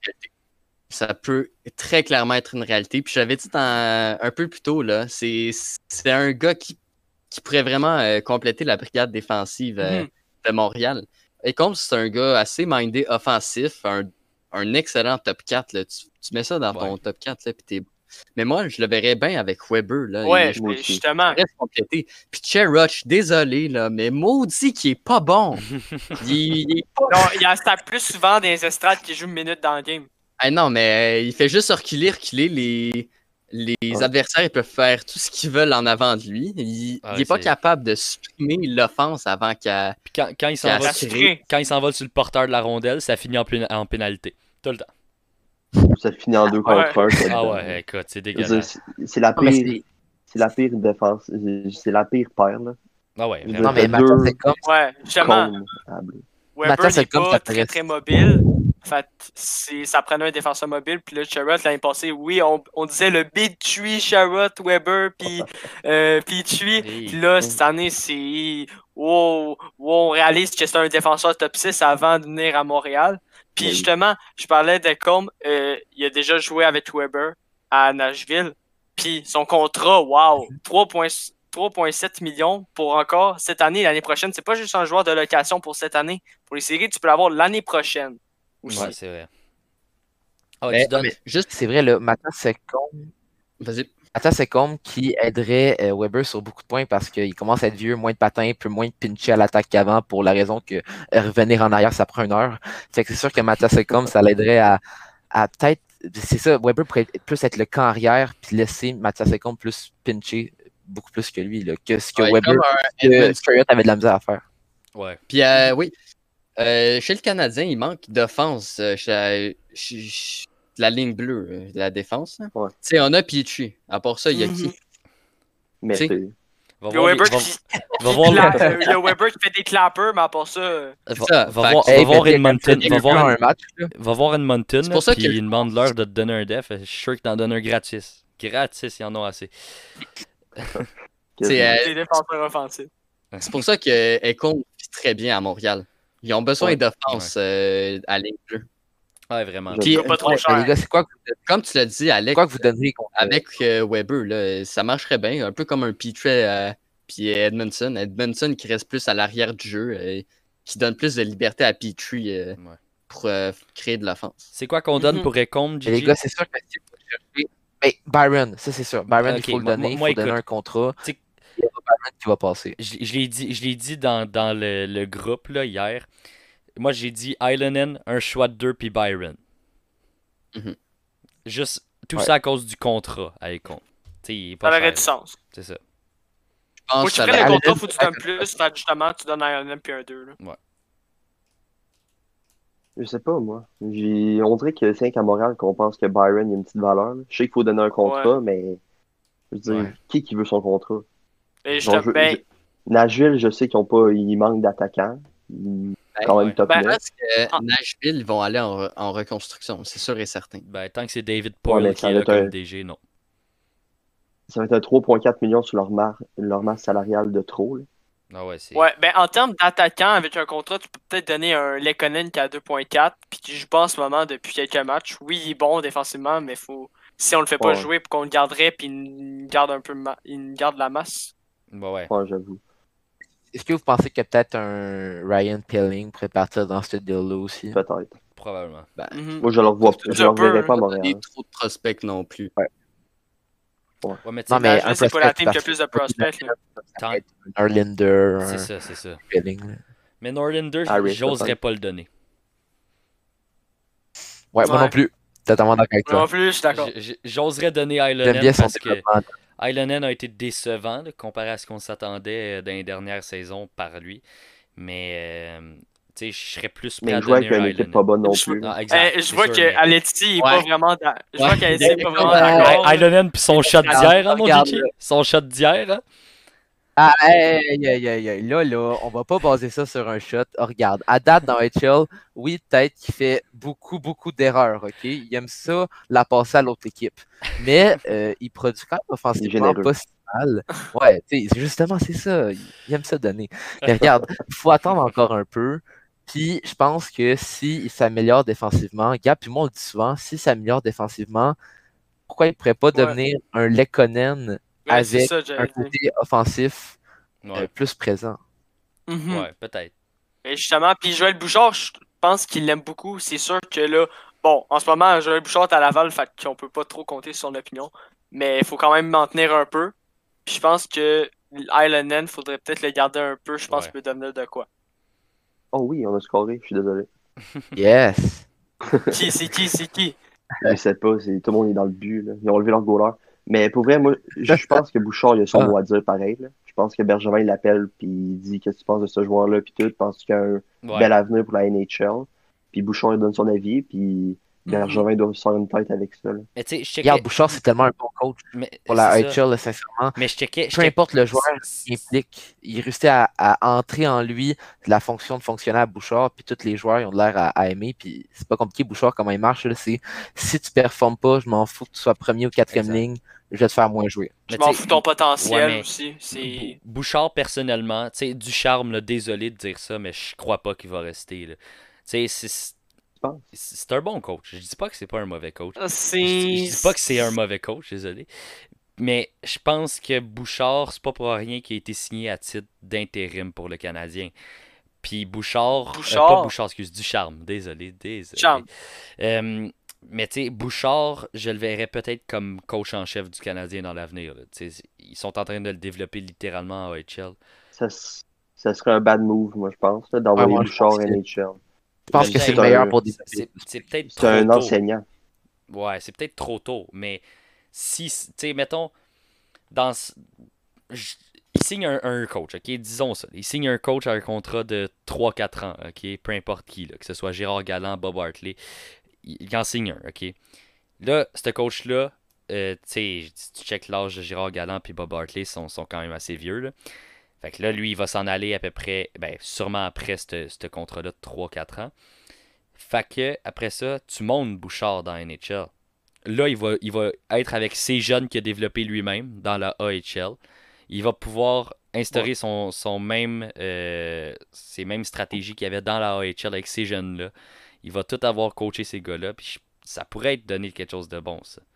Ça peut très clairement être une réalité. Puis j'avais dit dans- un peu plus tôt, là, c'est c'est un gars qui, qui pourrait vraiment euh, compléter la brigade défensive euh, Mhm. de Montréal. Et comme c'est un gars assez mindé offensif, un, un excellent top quatre, là, tu, tu mets ça dans ton Ouais. top quatre, là, puis t'es... Mais moi, je le verrais bien avec Weber. Là, Ouais, il, moi mais aussi. justement. reste complété. Puis Cheruch, désolé, là, mais maudit qui est pas bon. il, il est pas... Non, il y a ça plus souvent des estrades qui jouent une minute dans le game. Ah non, mais euh, il fait juste reculer, reculer. Les, les Ouais. adversaires ils peuvent faire tout ce qu'ils veulent en avant de lui. Il, Ah, il est pas c'est- capable de supprimer l'offense avant qu'elle... Puis quand, quand il s'en Qu'à va, assurer. sur- quand il s'envole sur le porteur de la rondelle, ça finit en, péna- en pénalité. Tout le temps. Ça finit en deux contre un. ça Ah donne. ouais, écoute, c'est Je veux dire, dégueulasse. C'est c'est la Non, mais pire. c'est- C'est la pire défense. C'est- C'est la pire paire, là. Ah ouais, Je veux vraiment. Non, mais Fait Mathias, deux- c'est comme. Ouais, justement, Cône à bleu. Weber Mathias, n'est c'est comme pas ça très paraît. très mobile. Fait c'est- ça prenait un défenseur mobile. Puis là, Sherrod, l'année passée, oui, on, on disait le big tree, Sherrod, Weber, puis euh, Petrie. Hey. Puis là, cette année, c'est. Wow, wow, on réalise que c'est un défenseur top six avant de venir à Montréal. Puis Oui. justement, je parlais de Combe, euh, il a déjà joué avec Weber à Nashville. Puis son contrat, wow, trois virgule sept millions pour encore cette année, l'année prochaine. C'est pas juste un joueur de location pour cette année. Pour les séries, tu peux l'avoir l'année prochaine. Aussi. Ouais, c'est vrai. Ah, Mais- tu donnes... mais juste, C'est vrai, là, Mathias, c'est con. Vas-y. Mathias Ekholm qui aiderait euh, Weber sur beaucoup de points parce qu'il commence à être vieux, moins de patins, plus moins de pincher à l'attaque qu'avant pour la raison que euh, revenir en arrière, ça prend une heure. Fait que c'est sûr que Mathias Ekholm, ça l'aiderait à, à peut-être, c'est ça, Weber pourrait être- plus être le camp arrière puis laisser Mathias Ekholm plus pincher beaucoup plus que lui, là, que ce que Ouais, Weber, comme un que Edmundson. Stewart avait de la misère à faire. Ouais. Puis euh, oui, euh, chez le Canadien, il manque d'offense euh, chez, chez- chez la ligne bleue, euh, de la défense. là. Ouais. Tu sais, on a Petrie. À part ça, il y a Mhm. qui? Mais Tu sais, c'est- Va Il y a voir, les- Weber va, qui, va qui voir, le- clap- euh, il y a Weber qui fait des clappers, mais à part ça. euh, c'est va, ça. va Fait voir, que- va Hey, voir mais Edmonton. il y Va a voir, un match, là. va voir Edmonton. C'est pour là, ça puis que il je demande pense l'heure que- de te donner un def. Je suis sûr que t'en donnes un gratis. Gratis, ils en ont assez. C'est, euh, Des défenseurs offensifs. c'est pour ça que Ekholm vit très bien à Montréal. Ils ont besoin Ouais. d'offense euh, à ligne bleue. Ouais, vraiment. Je- Puis, Il coûte pas trop Ouais, mais les cher. gars, c'est quoi, que vous- comme tu l'as dit, Alex, quoi que vous donneriez contre avec euh, Weber, là, ça marcherait bien. Un peu comme un Petrie euh, puis Edmondson. Edmondson qui reste plus à l'arrière du jeu, euh, qui donne plus de liberté à Petrie euh, Ouais. pour euh, créer de l'offense. C'est quoi qu'on donne Mhm. pour Ekholm, Mais les Gigi? gars, c'est sûr que si vous cherchez. Mais Byron, ça c'est sûr. Byron, Ok, il faut le moi- donner, il moi, faut donner écoute, un contrat. tu sais- Il y aura Byron qui va passer. Je, je l'ai dit, je l'ai dit dans, dans le, le groupe là, hier. Moi, j'ai dit Ilonen, un choix de deux, puis Byron. Mhm. Juste tout Ouais. ça à cause du contrat à Ekholm. Tu sais, il est Ça pas aurait cher. du sens. C'est ça. Je pense Faut que que tu ça prennes va- le Allen, contrat, faut que tu donnes peut-être. plus. Fait que justement, tu donnes un un puis un deux. Là. Je sais pas, moi. J'ai... On dirait que c'est qu'à Montréal qu'on pense que Byron il a une petite valeur. là. Je sais qu'il faut donner un contrat, mais je veux dire, Ouais. qui qui veut son contrat? Et je Genre, te je- ben, je- Nashville, je sais qu'ils ont pas. Il manque d'attaquants. Ils- Ben, Quand même ouais. top Ben, Je neuf. pense que Ah. Nashville ils vont aller en, re- en reconstruction, c'est sûr et certain. Ben, tant que c'est David Ouais, Poyle mais qui ça est va là être comme un- D G, non. Ça va être un trois virgule quatre millions sur leur, mar- leur masse salariale de trop. là. Ah ouais, c'est. ouais, ben en termes d'attaquant avec un contrat, tu peux peut-être donner un Lekonen qui a deux virgule quatre puis qui joue pas en ce moment depuis quelques matchs. Oui, il est bon défensivement, mais faut si on le fait pas Ouais. jouer pour qu'on le garderait puis il garde un peu ma- il garde la masse. Bah ouais. Ouais, j'avoue. Est-ce que vous pensez que peut-être un Ryan Pilling pourrait partir dans ce deal-là aussi? Peut-être. Probablement. Ben, Mhm. Moi, je leur vois C'est je leur un peu- verrai pas à pas donner Montréal. trop de prospects non plus. Ouais, mais tu Non, sais, mais Nashville, un c'est pas la prospect, team qui a parce plus de prospects. là. tant- Un Norlinder, c'est un ça, c'est ça. Pilling. là. Mais Norlander, Harris, j'oserais peut-être. pas le donner. Ouais, moi Ouais. non plus. Totalement d'accord avec Moi non toi. plus, je suis d'accord. J- j- J'oserais donner J'aime bien Ilonen son parce que développement. Ilonen a été décevant là, comparé à ce qu'on s'attendait euh, dans les dernières saisons par lui. Mais euh, tu sais, je serais plus prêt Mais à il joue avec donner un une équipe Ilonen. pas bonne non Je- plus. là. Ah, exact, Eh, je c'est vois sûr, que mais- Alexis est Ouais. pas vraiment d'a- je vois Ouais. qu'Alexis est pas vraiment Ouais. d'accord. Hey, Ilonen puis son shot Regarde, d'hier, hein, mon regarde, Gigi? là. Son shot d'hier, hein? Ah, hey, hey, hey, hey, hey, là, là, on va pas baser ça sur un shot. Oh, regarde, à date dans H L, oui, peut-être qu'il fait beaucoup, beaucoup d'erreurs, OK? Il aime ça, la passer à l'autre équipe. Mais euh, il produit quand même offensivement généreux. pas si mal. Ouais, tu sais, justement, c'est ça. Il il aime ça donner. Mais regarde, il faut attendre encore un peu. Puis, je pense que s'il s'améliore défensivement, Gab, puis moi, on le dit souvent, s'il s'améliore défensivement, pourquoi il pourrait pas Ouais. devenir un Lekonen Ouais, c'est avec ça, un j'allais dire. côté offensif euh, Ouais, plus présent? Mhm. ouais, peut-être. Et justement, puis Joël Bouchard, je pense qu'il l'aime beaucoup. C'est sûr que là, bon, en ce moment, Joël Bouchard est à Laval, fait qu'on peut pas trop compter sur son opinion. Mais il faut quand même m'en tenir un peu. Puis je pense que Ilonen, faudrait peut-être le garder un peu. Je pense Ouais. qu'il peut devenir de quoi. Oh oui, on a scoré, je suis désolé. Yes! Qui, c'est qui, c'est qui? Je sais pas, c'est... tout le monde est dans le but. Là. Ils ont levé leur goaler. Mais pour vrai, moi, je je pense que Bouchard, il a son Ah. mot à dire pareil. là. Je pense que Bergevin, il l'appelle, puis il dit qu'est-ce que tu penses de ce joueur-là, puis tout. Penses qu'il a un Ouais. bel avenir pour la N H L. Puis Bouchard, il donne son avis, puis Mhm. Bergevin doit se faire une tête avec ça. là. Mais tu sais, je checkais. Regarde, Bouchard, c'est tellement un bon coach mais- pour la c'est H ça. L, là, sincèrement. Mais je checkais. je Peu check- importe le joueur c'est- qui implique, il réussit à, à entrer en lui la fonction de fonctionnaire à Bouchard, puis tous les joueurs ils ont de l'air à, à aimer, puis c'est pas compliqué, Bouchard, comment il marche, là, c'est si tu performes pas, je m'en fous que tu sois premier ou quatrième Exact. ligne, je vais te faire moins jouer. Je Mais m'en tu sais, fous de ton potentiel ouais, mais- aussi. C'est. Bou- Bouchard, personnellement, tu sais, du charme, là, désolé de dire ça, mais je crois pas qu'il va rester. là. Tu sais, c'est- penses? c'est un bon coach. Je dis pas que c'est pas un mauvais coach. C'est. Je dis, je dis pas que c'est un mauvais coach, désolé. Mais je pense que Bouchard, c'est pas pour rien qu'il a été signé à titre d'intérim pour le Canadien. Puis Bouchard, euh, Bouchard. pas Bouchard, excuse, Ducharme, désolé, désolé. Ducharme. Euh, Mais tu sais, Bouchard, je le verrais peut-être comme coach en chef du Canadien dans l'avenir. là. Tu sais, Ils sont en train de le développer littéralement en A H L. Ça, s- ça serait un bad move, moi, je pense, là, Ouais, d'envoyer moi, je Bouchard pense que, N H L. je pense Mais que c'est le C'est meilleur un, pour C'est développer. c'est- c'est peut-être c'est trop un tôt. enseignant. Ouais, c'est peut-être trop tôt. Mais si, tu sais, mettons, dans. ce- j- Il signe un, un coach, ok? Disons ça. Il signe un coach à un contrat de trois quatre ans, ok? Peu importe qui, là, que ce soit Gérard Galland, Bob Hartley. Il, il en signe un, ok? Là, ce coach-là, euh, tu sais, si tu checkes l'âge de Gérard Galland et Bob Hartley, sont, sont quand même assez vieux, là. Fait que là, lui, il va s'en aller à peu près, ben, sûrement après ce ce contrat-là de trois quatre ans. Fait que, après ça, tu montes Bouchard dans N H L. Là, il va, il va être avec ces jeunes qu'il a développés lui-même dans la A H L. Il va pouvoir instaurer Ouais. son, son même, euh, ses mêmes stratégies qu'il y avait dans la A H L avec ces jeunes-là. Il va tout avoir coaché ces gars-là. Puis je- ça pourrait être donné quelque chose de bon, ça.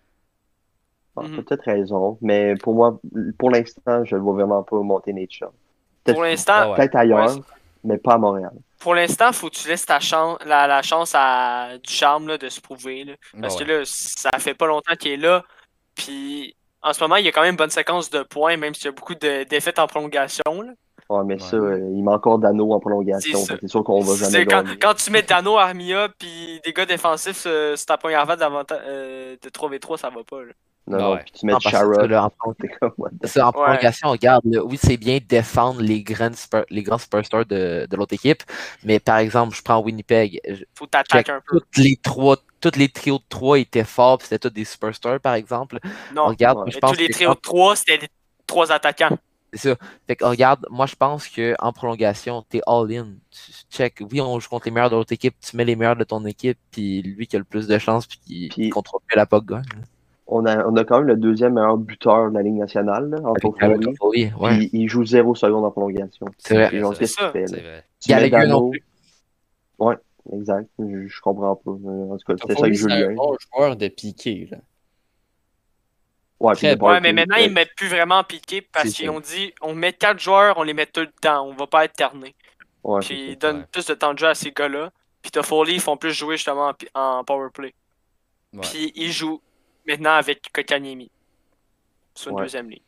Ah, t'as Mhm. peut-être raison, mais pour moi, pour l'instant, je le vois vraiment pas monter N H L. Peut-être Pour l'instant, Ah ouais. peut-être ouais, ailleurs, mais pas à Montréal. pour l'instant, faut que tu laisses ta chance, la, la chance à Ducharme là, de se prouver. Là. Parce Bah que ouais. là, ça fait pas longtemps qu'il est là. Puis en ce moment, il y a quand même une bonne séquence de points, même s'il y a beaucoup de défaites en prolongation. Là. Ouais, mais Ouais. ça, euh, il manque encore d'anneaux en C'est prolongation, ça. fait que c'est sûr qu'on va jamais C'est quand, gagner. quand tu mets Dano, Armia, puis des gars défensifs euh, sur ta première vague d'avanta- euh, de trois v trois, ça va pas. Là. Non, Ah non, ouais. puis tu mets Non, parce que ça, Sharrod, là, en, pro- t'es comme, what the c'est ça, en fuck. Ouais. prolongation, regarde, là, oui, c'est bien défendre les grands, super- les grands superstars de, de l'autre équipe, mais par exemple, je prends Winnipeg, je Faut check t'attaquer un peu. toutes les trois, toutes les trios de trois étaient forts, puis c'était tous des superstars, par exemple. Non. Regarde, moi, Ouais. je Mais tous pense les que trios de trois, c'était des trois attaquants. c'est ça. Fait que regarde, moi je pense qu'en prolongation, t'es all-in. Tu check. Oui, on joue contre les meilleurs de l'autre équipe, tu mets les meilleurs de ton équipe, puis lui qui a le plus de chances, puis qui, qui Puis contrôle la puck gagne. on a, on a quand même le deuxième meilleur buteur de la Ligue nationale, là, en Avec Toffoli. Tyler Toffoli, ouais. Puis il joue zéro seconde en prolongation. C'est vrai. vrai, Genre, ça. qu'est-ce C'est qu'il fait, C'est là? vrai. Tu mets Gallagher non Dano. plus. Ouais, exact. Je, je comprends pas. Euh, En tout cas, c'était ça avec Toffoli, c'est un Julien. bon joueur de piqué. Là. Ouais, puis Très de bon. Ouais, Barkley, mais maintenant, euh, ils mettent plus vraiment piqué parce C'est qu'ils ça. ont dit on met quatre joueurs, on les met tout le temps, on va pas être terné. Ouais, c'est Puis ça. ils donnent Ouais. plus de temps de jeu à ces gars-là. Puis Toffoli, ils font plus jouer justement en, pi- en powerplay. Ouais. Puis ils jouent maintenant avec Kotkaniemi sur une Ouais. deuxième ligne.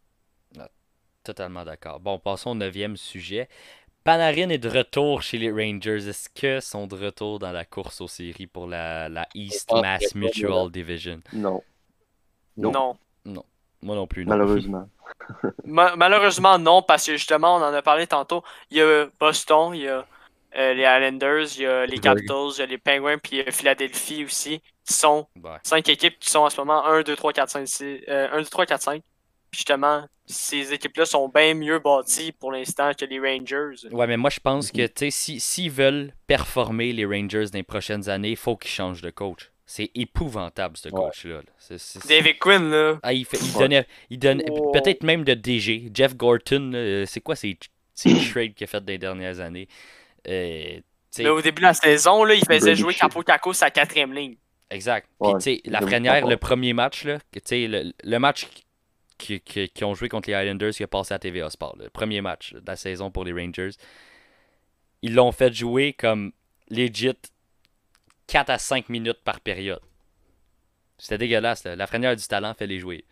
Totalement d'accord. Bon, passons au neuvième sujet. Panarin est de retour chez les Rangers. Est-ce que sont de retour dans la course aux séries pour la, la East pense Mass que pas, Mutual voilà. Division? Non, Non. Non. Moi non plus, non. malheureusement. Ma- malheureusement, non, parce que justement, on en a parlé tantôt. Il y a Boston, il y a euh, les Islanders, il y a les Pittsburgh. Capitals, il y a les Penguins, puis il y a Philadelphie aussi, qui sont Ouais. cinq équipes qui sont en ce moment un, deux, trois, quatre, cinq, six. Euh, un, deux, trois, quatre, cinq. Puis justement, ces équipes-là sont bien mieux bâties pour l'instant que les Rangers. Ouais, mais moi je pense que Mhm. tu sais, si, s'ils veulent performer les Rangers dans les prochaines années, il faut qu'ils changent de coach. C'est épouvantable ce Ouais. coach-là. là. C'est- c'est- David Quinn, là. Ah, il, fait, il Ouais. donnait, il donne Oh. peut-être même de D G. Jeff Gorton, là, euh, c'est quoi ces, ces trades qu'il a fait dans les dernières années? Euh, tu sais, Mais au début de la saison, là, il faisait Brady jouer Shea. Capo Caco sa quatrième ligne. exact. Puis Ouais, tu sais, la j'avoue, Frenière, pas le fort. premier match, là, que, tu sais, le, le match qui, qui, qui ont joué contre les Islanders qui a passé à T V A Sport, le premier match là, de la saison pour les Rangers, ils l'ont fait jouer comme legit quatre à cinq minutes par période. C'était dégueulasse. Là. La Frenière du talent fait les jouer.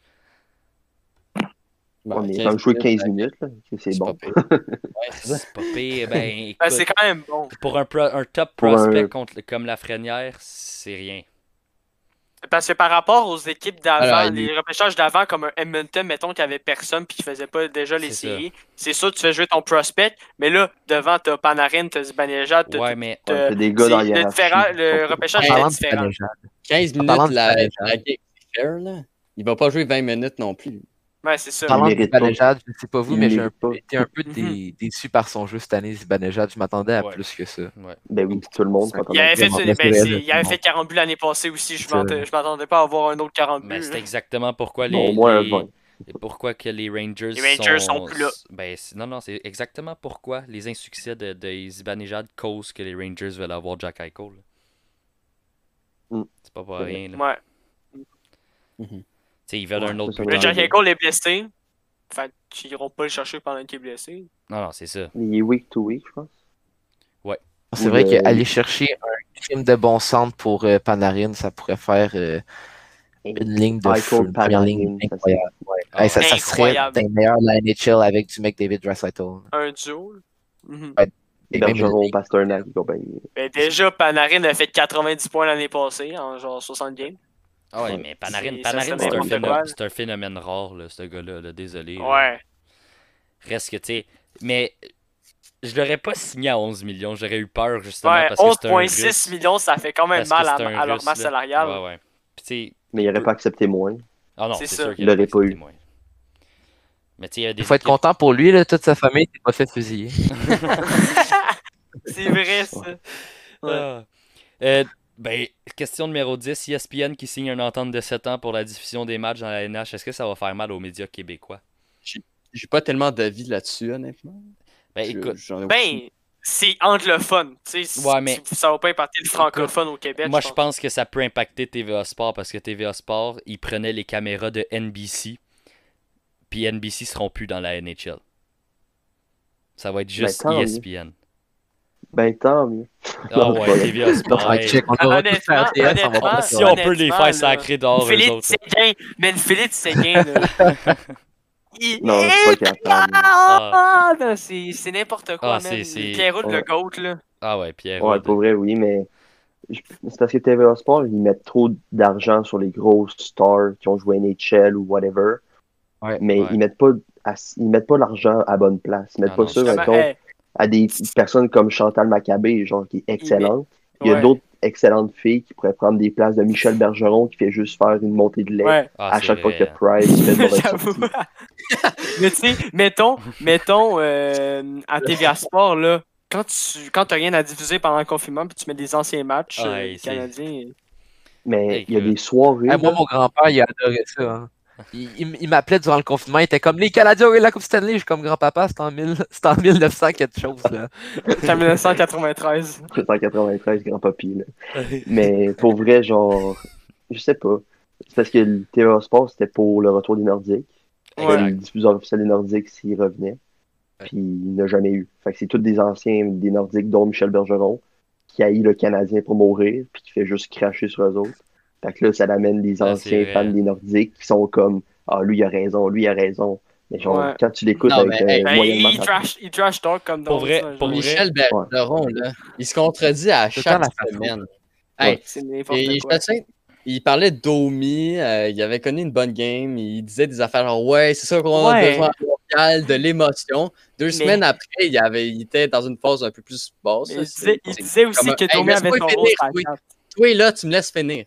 Ben, On est quinze quand même joué minutes, quinze ben, minutes, là. C'est- c'est c'est bon. pas pire. Ouais, c'est ça. C'est pas pire. Ben, Ben, écoute, c'est quand même bon. pour un, pro- un top Pour prospect un- contre, comme la Frenière, c'est rien. Parce que par rapport aux équipes d'avant, Alors, il- les repêchages d'avant, comme un Edmonton, mettons qu'il n'y avait personne puis qui faisait pas déjà les C'est ça. séries, c'est sûr que tu fais jouer ton prospect, mais là, devant, t'as Panarin, t'as Zibanejad, t'as. Ouais, mais t'as- Ouais, t'as des gars c'est- dans la le, hiérarchie différent- qui le sont- repêchage En était parlant de différent. Panajad, quinze En parlant minutes, de la, Panajad. la game, c'est fair, là. Il va pas jouer vingt minutes non plus. Ouais, c'est ça. Il parlant de mérite pas. Zibanejad, je ne sais pas vous, Il mais j'ai mérite un peu- pas. été un peu Mhm. dé- déçu par son jeu cette année, Zibanejad. Je m'attendais à Ouais. plus que ça. ouais. Ben oui, tout le monde Il s'entend Il avait fait, vraiment ce- pas ben, réel, c'est- là, il avait c'est fait quarante buts l'année passée aussi. Je C'est ça. m'attendais je m'attendais pas à avoir un autre quarante Mais buts. c'est là. exactement pourquoi Bon, les, au moins un les- vingt. et pourquoi que les Rangers, Les Rangers sont plus là. Ben, c'est- non, non, c'est exactement pourquoi les insuccès de, de Zibanejad causent que les Rangers veulent avoir Jack Eichel. là. Mm. C'est pas pour C'est rien. là. Ouais. Mhm. Tu sais, ils veulent Ouais, un autre ça, ça buteur. Le va. Jack Eichel est blessé. Fait qu'ils iront pas le chercher pendant qu'il est blessé. Non, non, c'est ça. Il est week to week, je pense. C'est Ou vrai le- qu'aller chercher un crime de bon centre pour euh, Panarin, ça pourrait faire euh, une ligne de Michael feu, une première ligne Panarin, ça, c'est- incroyable. Ouais. Ah Hey, ça, ouais. ça serait Incroyable. des meilleurs de la N H L avec du McDavid Draisaitl. Un duo. là. Mhm. Et même une Bergeron, ligue. Pasternak et compagnie. Ben, déjà, Panarin a fait quatre-vingt-dix points l'année passée, en genre soixante games. Ah ouais, Ouais. mais Panarin, C'est- Panarin ça, c'est c'est un, n'importe phénomène, quoi, là. c'est un phénomène rare, là, ce gars-là. Là, désolé. là. Ouais. Reste que, tu sais. Mais je l'aurais pas signé à onze millions. J'aurais eu peur, justement, Ouais, parce que c'est un onze virgule Russe. six millions, ça fait quand même Parce que mal à, c'est un à leur Russe, masse là. salariale. Ouais, ouais. Puis, tu sais. Mais il n'aurait peut- pas accepté moins. Ah non, C'est c'est ça. sûr qu'il Il aurait l'aurait pas accepté eu. moins. Mais tu sais, il y a des Il faut être équipes- content pour lui, là, toute sa famille s'est pas fait fusiller. C'est vrai, ça. Ouais. Ah. Euh, ben, question numéro dix, E S P N qui signe une entente de sept ans pour la diffusion des matchs dans la N H. Est-ce que ça va faire mal aux médias québécois? J'ai pas tellement d'avis là-dessus, honnêtement. Ben, Je- écoute, j'en ai aucune- Ben, c'est anglophone. Tu sais, Ouais, mais- c- ça va pas impacter le francophone au Québec. moi je je pense. pense que ça peut impacter T V A Sport parce que T V A Sport, ils prenaient les caméras de N B C, puis N B C seront plus dans la N H L. Ça va être juste tant E S P N. Ben, tant mieux. Ah Non, ouais, c'est pas T V A Sport. Ouais, hey. check, on va tous Honnêtement, faire R D S, on va honnêtement, pas Si faire- on peut les honnêtement, faire là, sacrer dehors, eux Philippe autres. Séguin, man, Philippe Séguin, là. Il Non, je suis pas capable. Ah, non, c'est c'est n'importe quoi, Ah, c'est- man. c'est- Pierrot Ouais. le GOAT, là. Ah ouais, Pierre. Ouais, pour vrai, oui, mais je- c'est parce que T V A Sport, ils mettent trop d'argent sur les grosses stars qui ont joué N H L ou whatever. Ouais, mais ouais. ils mettent pas à- ils mettent pas l'argent à bonne place. Ils mettent Ah pas non, ça, justement, mettons, hey, à des personnes comme Chantal Maccabé, genre, qui est excellente. Il y a ouais, d'autres excellentes filles qui pourraient prendre des places de Michel Bergeron qui fait juste faire une montée de lait ouais. Ah, à c'est chaque fois vrai. que Price fait une mauvaise J'avoue. sortie. Mais tu sais, mettons, mettons euh, à T V A Sport, là, quand tu quand t'as rien à diffuser pendant le confinement, puis tu mets des anciens matchs euh, Ouais, c'est- canadiens. Mais il y a Écoute. des soirées. Hey, moi, là, mon grand-père, il adorait ça. Hein. Il, il- il m'appelait durant le confinement, il était comme les Canadiens ont eu la Coupe Stanley. Je suis comme grand-papa, c'est en, mille- c'est en mille neuf cents quelque chose. Là. C'est en mille neuf cent quatre-vingt-treize. cent quatre-vingt-treize, grand papy. Là. Mais pour vrai, genre, je sais pas. C'est parce que le T V A Sport, c'était pour le retour des Nordiques. Ouais. Que le diffuseur officiel des Nordiques s'y revenait. Puis il n'a jamais eu. Fait que c'est tous des anciens des Nordiques, dont Michel Bergeron, qui haït le Canadien pour mourir, puis qui fait juste cracher sur eux autres. Fait que là, ça amène des Ah, anciens c'est fans vrai. des Nordiques qui sont comme Ah, lui, il a raison, lui, il a raison. Mais genre, Ouais. quand tu l'écoutes Non, avec mais, hey, euh, Ben, moyennement. il trash, il trash talk comme dans Pour vrai, ça, pour genre. vrai. Michel Bergeron, là, il se contredit à Tout le temps chaque la façon. semaine. Ouais. Hey, C'est n'importe et quoi. je te tiens, il parlait de Domi, euh, il avait connu une bonne game, il disait des affaires genre ouais, c'est ça qu'on a Ouais. besoin à Montréal, de l'émotion. Deux Mais- semaines après, il, avait, il était dans une phase un peu plus basse. Mais là, il c'est- disait, il c'est disait aussi comme, que hey, Tommy avait laisse-moi son finir, rôle sur la oui. carte. Toi là, tu me laisses finir.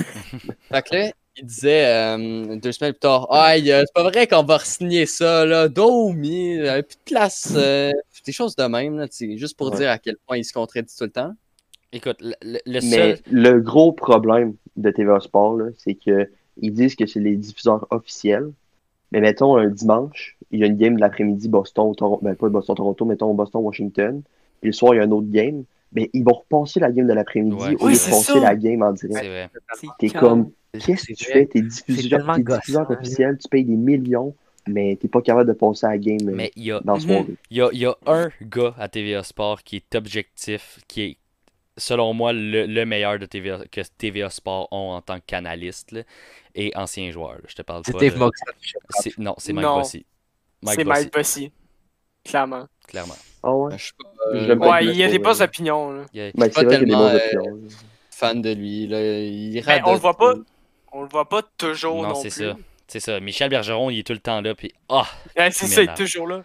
Fait que là, il disait euh, deux semaines plus tard, ah, il, euh, c'est pas vrai qu'on va signer ça, là, Domi, euh, plus de classe, euh, des choses de même, là, tu sais, juste pour Ouais. dire à quel point il se contredit tout le temps. Écoute, le, le- le Mais seul. le gros problème de T V A Sport, là, c'est que ils disent que c'est les diffuseurs officiels. Mais mettons un dimanche, il y a une game de l'après-midi Boston, Toronto, ben pas Boston-Toronto, mettons Boston-Washington. Puis le soir, il y a un autre game. Mais ils vont repasser la game de l'après-midi Ouais, au Oui, lieu de c'est passer ça. la game en C'est direct. vrai. T'es calme. comme, qu'est-ce que C'est tu vrai. fais? T'es C'est diffuseur, tellement t'es diffuseur gossant, officiel, tu payes des millions, mais t'es pas capable de passer à la game euh, Mais il y a, dans la Mhm. soirée. il y, a, il y a un gars à T V A Sport qui est objectif, qui est, selon moi, le, le meilleur de T V A, que T V A Sport ont en tant que canaliste là, et ancien joueur. là. Je te parle C'est pas Dave de... Moxon. c'est- Non, c'est Mike Non. Bossy. Mike C'est Bossy, Mike Bossy. Clairement. clairement. Ah ouais? Je suis pas, Je l'aime pas. Ouais, Mike il y a des Bossy, bonnes ouais. opinions, là. Il y a- Ben, pas c'est vrai qu'il y a des tellement, bons euh, opinions. là. fan de lui, là, il Mais rate on de- le voit pas. On le voit pas toujours Non, non, c'est plus. ça. C'est ça. Michel Bergeron, il est tout le temps là, puis ah, Ouais, c'est Il ça, il est m'énerve. toujours là.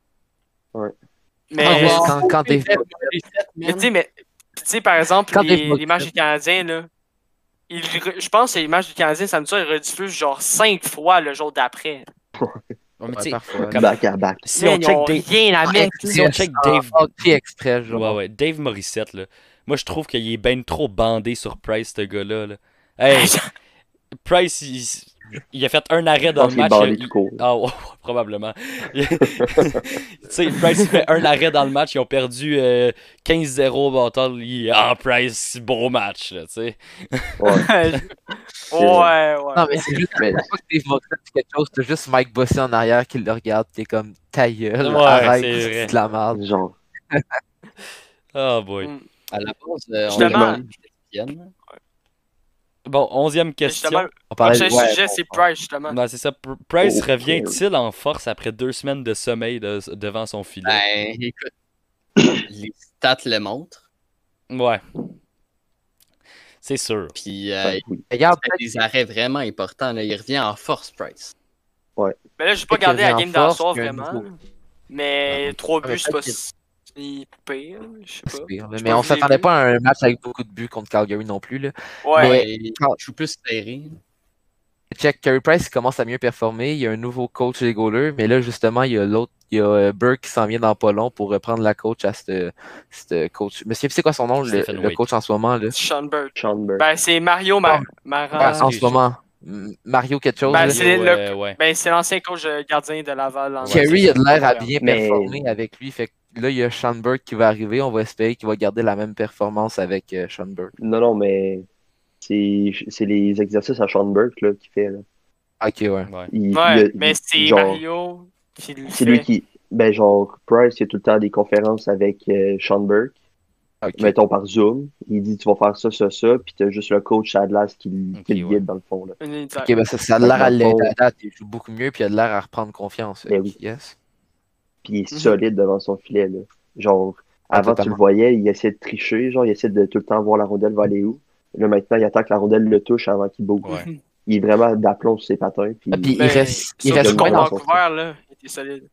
Ouais. Mais, Ah, mais ouais, quand, quand Dave Reset, tu man. sais, mais, tu sais, par exemple, Quand les, Dave les matchs du Canadien, là, ils re- je pense que les matchs du Canadien, samedi soir, ils rediffusent genre cinq fois le jour d'après. Ouais, mais tu Ouais, sais, parfois. comme- Back à back. si on Man, ils check ont Dave, rien à mettre. là. si on check Dave, Hockey Express, genre. ouais, ouais, Dave Morissette, là, moi je trouve qu'il est ben trop bandé sur Price, ce gars-là. Là. Hey, Price, il, il a fait un arrêt Je dans pense le qu'il est match. bandé il- tout court. Ah, ouais, probablement. tu sais, Price, il fait un arrêt dans le match. Ils ont perdu euh, quinze zéro au bâton. Il Ah, Price, beau match, là, tu sais. Ouais. ouais, ouais. Non, mais c'est juste Mais- à chaque fois que Dave Moxon dit quelque chose, t'as juste Mike Bossy en arrière qui le regarde, t'es comme ta gueule, Ouais, arrête, c'est vrai. c'est de la merde. Genre, Oh boy. Mm. À la base, euh, on Justement. a Vienne. Bon, onzième question. Justement, On parlait prochain de... ouais, sujet, bon, c'est bon. Price, justement. Ben, c'est ça. Pr- Price Oh, revient-il en force après deux semaines de sommeil de- devant son filet? Ben, écoute, les stats le montrent. Ouais. C'est sûr. Puis, euh, Ben, oui. Regarde, il fait des arrêts vraiment importants. Là. Il revient en force, Price. Mais là, j'ai pas Peut-être qu'il regardé la revient en game dans le force, soir, qu'il y a un vraiment. nouveau- Mais Ouais. trois Ah, mais buts, c'est pas peut-être si pire. Je sais c'est pas. pire, là. Je sais Mais pas on si vous s'attendait l'avez pas à un match avec beaucoup de buts contre Calgary non plus, là. Ouais. Mais- Ouais, il quand- joue plus serré. Check, Carey Price il commence à mieux performer. Il y a un nouveau coach des goalers, mais là, justement, il y a l'autre, il y a euh, Burke qui s'en vient dans pas long pour reprendre la coach à ce coach. Monsieur, c'est quoi son nom, le, Stephen le Waite. coach en ce moment, là? Sean Burke. Sean Burke. Ben, c'est Mario Mar Ah, Mara. en ce moment. M- Mario quelque chose, Ben, là. c'est Yo, le- euh, ouais. Ben, c'est l'ancien coach euh, gardien de Laval. en- Ouais, Carey c'est a de l'air à ça. bien Mais- performer avec lui. Fait que là, il y a Sean Burke qui va arriver. On va espérer qu'il va garder la même performance avec euh, Sean Burke. Non, non, mais c'est c'est les exercices à Sean Burke là, qu'il fait. Là. Ok, ouais. Ouais. Il, il Ouais, a- mais il- c'est genre, Mario qui le c'est fait. lui qui. Ben, genre, Price, il y a tout le temps des conférences avec euh, Sean Burke, Ok. mettons par Zoom. Il dit tu vas faire ça, ça, ça, puis t'as juste le coach Adlas qui, le- qui Ok, le ouais. guide dans le fond. Là. Un unitaire. Ok, ben ça, ça a l'air à Dans le fond- l'aider à date. Il joue beaucoup mieux, puis il a de l'air à reprendre confiance. Ben oui. Yes. Puis il est Mhm. solide devant son filet. Là. Genre, Ah, avant, tu totalement. le voyais, il essayait de tricher, genre, il essayait de tout le temps voir la rondelle va aller où. Là, maintenant, il attend que la rondelle le touche avant qu'il bouge. Ouais. Mhm. Il est vraiment d'aplomb sur ses patins. Puis... Ah, puis Ben, il reste, il surtout reste le contre moins moins dans... dans- Vancouver, là, il était solide.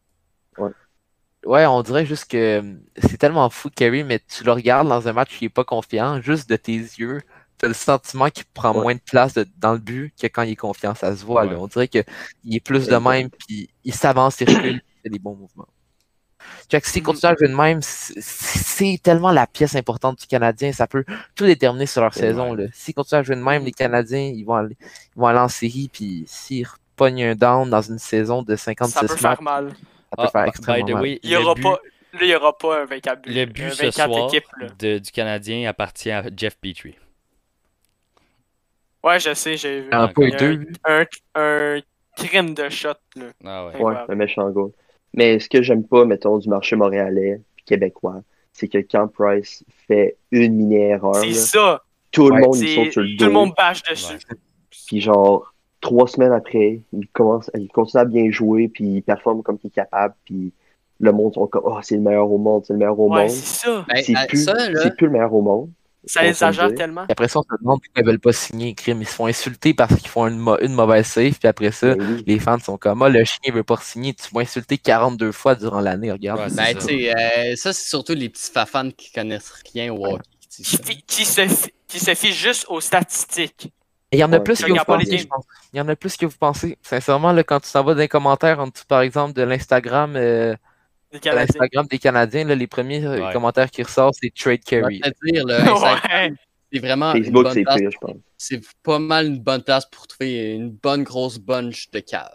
Ouais, on dirait juste que hum, c'est tellement fou, Kerry, mais tu le regardes dans un match où il est pas confiant, juste de tes yeux, t'as le sentiment qu'il prend Ouais. moins de place de- dans le but que quand il est confiant. Ça se voit, là. Ouais. On dirait qu'il est plus de Exact. même, puis il s'avance, il recule, il fait des bons mouvements. Check, s'il Mhm. continue à jouer de même, c'est c'est tellement la pièce importante du Canadien. Ça peut tout déterminer sur leur Ouais. saison, là. S'ils continuent à jouer de même, les Canadiens, ils vont aller, ils vont aller en série, puis s'ils repognent un down dans une saison de Ça cinquante-six peut matchs, faire mal. ça peut Ah, faire by extrêmement the mal. way, Il y le aura but, pas. Là, il n'y aura pas un vingt-quatre buts. le but un ce vingt-quatre soir équipes, là. de- du Canadien appartient à Jeff Petrie. Ouais, je sais, j'ai vu. Un Encore. peu Il y a deux. Un, un crime de shot, là. Ah ouais. Ouais, Incroyable. un méchant goal. Mais ce que j'aime pas, mettons, du marché montréalais puis québécois, c'est que quand Price fait une mini-erreur, C'est là, ça. tout le Ouais, monde il C'est- saute sur le Tout le dos. monde bâche dessus. Ouais. Puis genre, trois semaines après, il commence, il continue à bien jouer, puis il performe comme il est capable, puis le monde sont comme, oh, c'est le meilleur au monde, c'est le meilleur au Ouais, monde. c'est ça. Ben, C'est euh, plus, ça, là, c'est plus le meilleur au monde. Ça on va se le exagère dire. tellement. Puis après ça, on se demande pourquoi ils veulent pas signer crime. Ils se font insulter parce qu'ils font une, mo- une mauvaise save. Puis après ça, Ben oui. les fans sont comme, ah, le chien veut pas signer. Tu m'as insulté quarante-deux fois durant l'année, regarde. Ouais, c'est ben, ça. tu sais, euh, ça, c'est surtout les petits fafans qui connaissent rien au hockey qui disent Qui, ça. fi- qui se, fi- qui se fie juste aux statistiques. Et il y en a Ouais. plus Je que vous regarde pas les pensez, games. je pense. Il y en a plus que vous pensez. Sincèrement, là, quand tu t'en vas dans les commentaires, en dessous, par exemple, de l'Instagram, euh, Les de Canadiens. l'Instagram des Canadiens, là, les premiers euh, Ouais. commentaires qui ressortent, c'est Trade Je vais Carey. te dire, là, Instagram, Ouais. c'est vraiment une Facebook, bonne c'est place. pire, je pense. C'est pas mal une bonne place pour trouver une bonne grosse bunch de caves.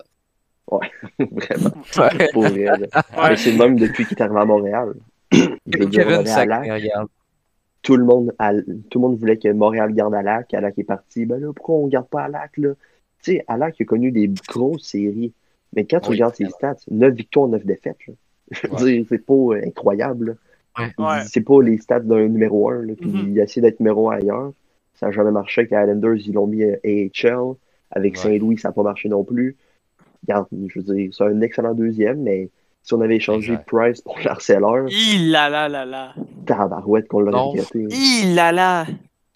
Vraiment. Ouais. Pour vrai, là. Ouais. Mais c'est le même depuis qu'il est arrivé à Montréal. Je veux dire, on Kevin avait Alak, Sackner, regarde. tout le monde, à- tout le monde voulait que Montréal garde Alak. Alak est parti. Ben là, pourquoi on garde pas Alak, là? Tu sais, Alak a connu des grosses séries. Mais quand tu Oui, regardes ses vraiment. stats, neuf victoires, neuf défaites, là. Je veux Ouais. dire, c'est pas euh, incroyable, là. Ouais. Ouais. C'est pas les stats d'un numéro un, là. Puis Mhm. il a essayé d'être numéro un ailleurs. Ça n'a jamais marché avec les Islanders, ils l'ont mis à A H L. Avec Ouais. Saint-Louis, ça n'a pas marché non plus. Regarde, je veux dire, c'est un excellent deuxième, mais si on avait échangé Exact. Price pour l'harceleur, Il là là là là. tabarouette qu'on l'aurait Non. regretté. Il là là.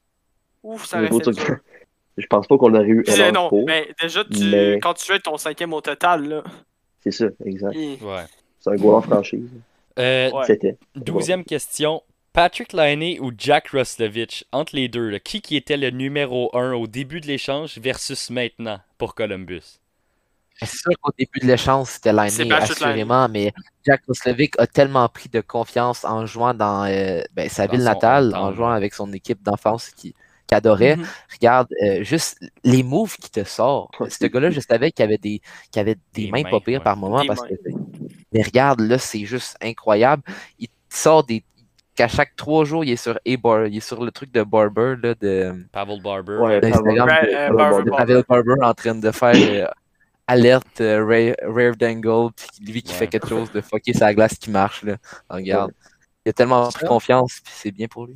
Ouf, ça Mais aurait faut fait dire dur. que- Je pense pas qu'on aurait eu Puis, euh, un non, pour. mais déjà, tu, mais- quand tu es ton cinquième au total, là. C'est ça, exact. il- Ouais. C'est un goal en franchise. Euh, Ouais. C'était. douzième question. Patrick Laine ou Jack Roslovich, entre les deux, là, qui qui était le numéro un au début de l'échange versus maintenant pour Columbus? C'est sûr qu'au début de l'échange, c'était C'est Laine, Patrick Laine. assurément, mais Jack Roslovic a tellement pris de confiance en jouant dans euh, ben, sa Dans ville son natale, hometown, en jouant ouais. avec son équipe d'enfance qui, qui adorait. Mhm. Regarde, euh, juste les moves qui te sortent. Ce gars-là, je savais qu'il avait des, qu'il avait des, Des mains mains, pas pires ouais. par moment. Des Parce mains. que, mais regarde, là, c'est juste incroyable. Il sort des. Qu'à chaque trois jours, il est sur, A-Bar- il est sur le truc de Barber, là, de, Pavel Barber. Ouais, d'Instagram. Ra- Pavel- euh, Pavel Barber Barber. de Pavel Barber en train de faire euh, alerte euh, rare, rare d'angle, puis lui qui Ouais. fait quelque chose de fucker sa glace qui marche. Là. Regarde. Il a tellement pris Ça. confiance, puis c'est bien pour lui.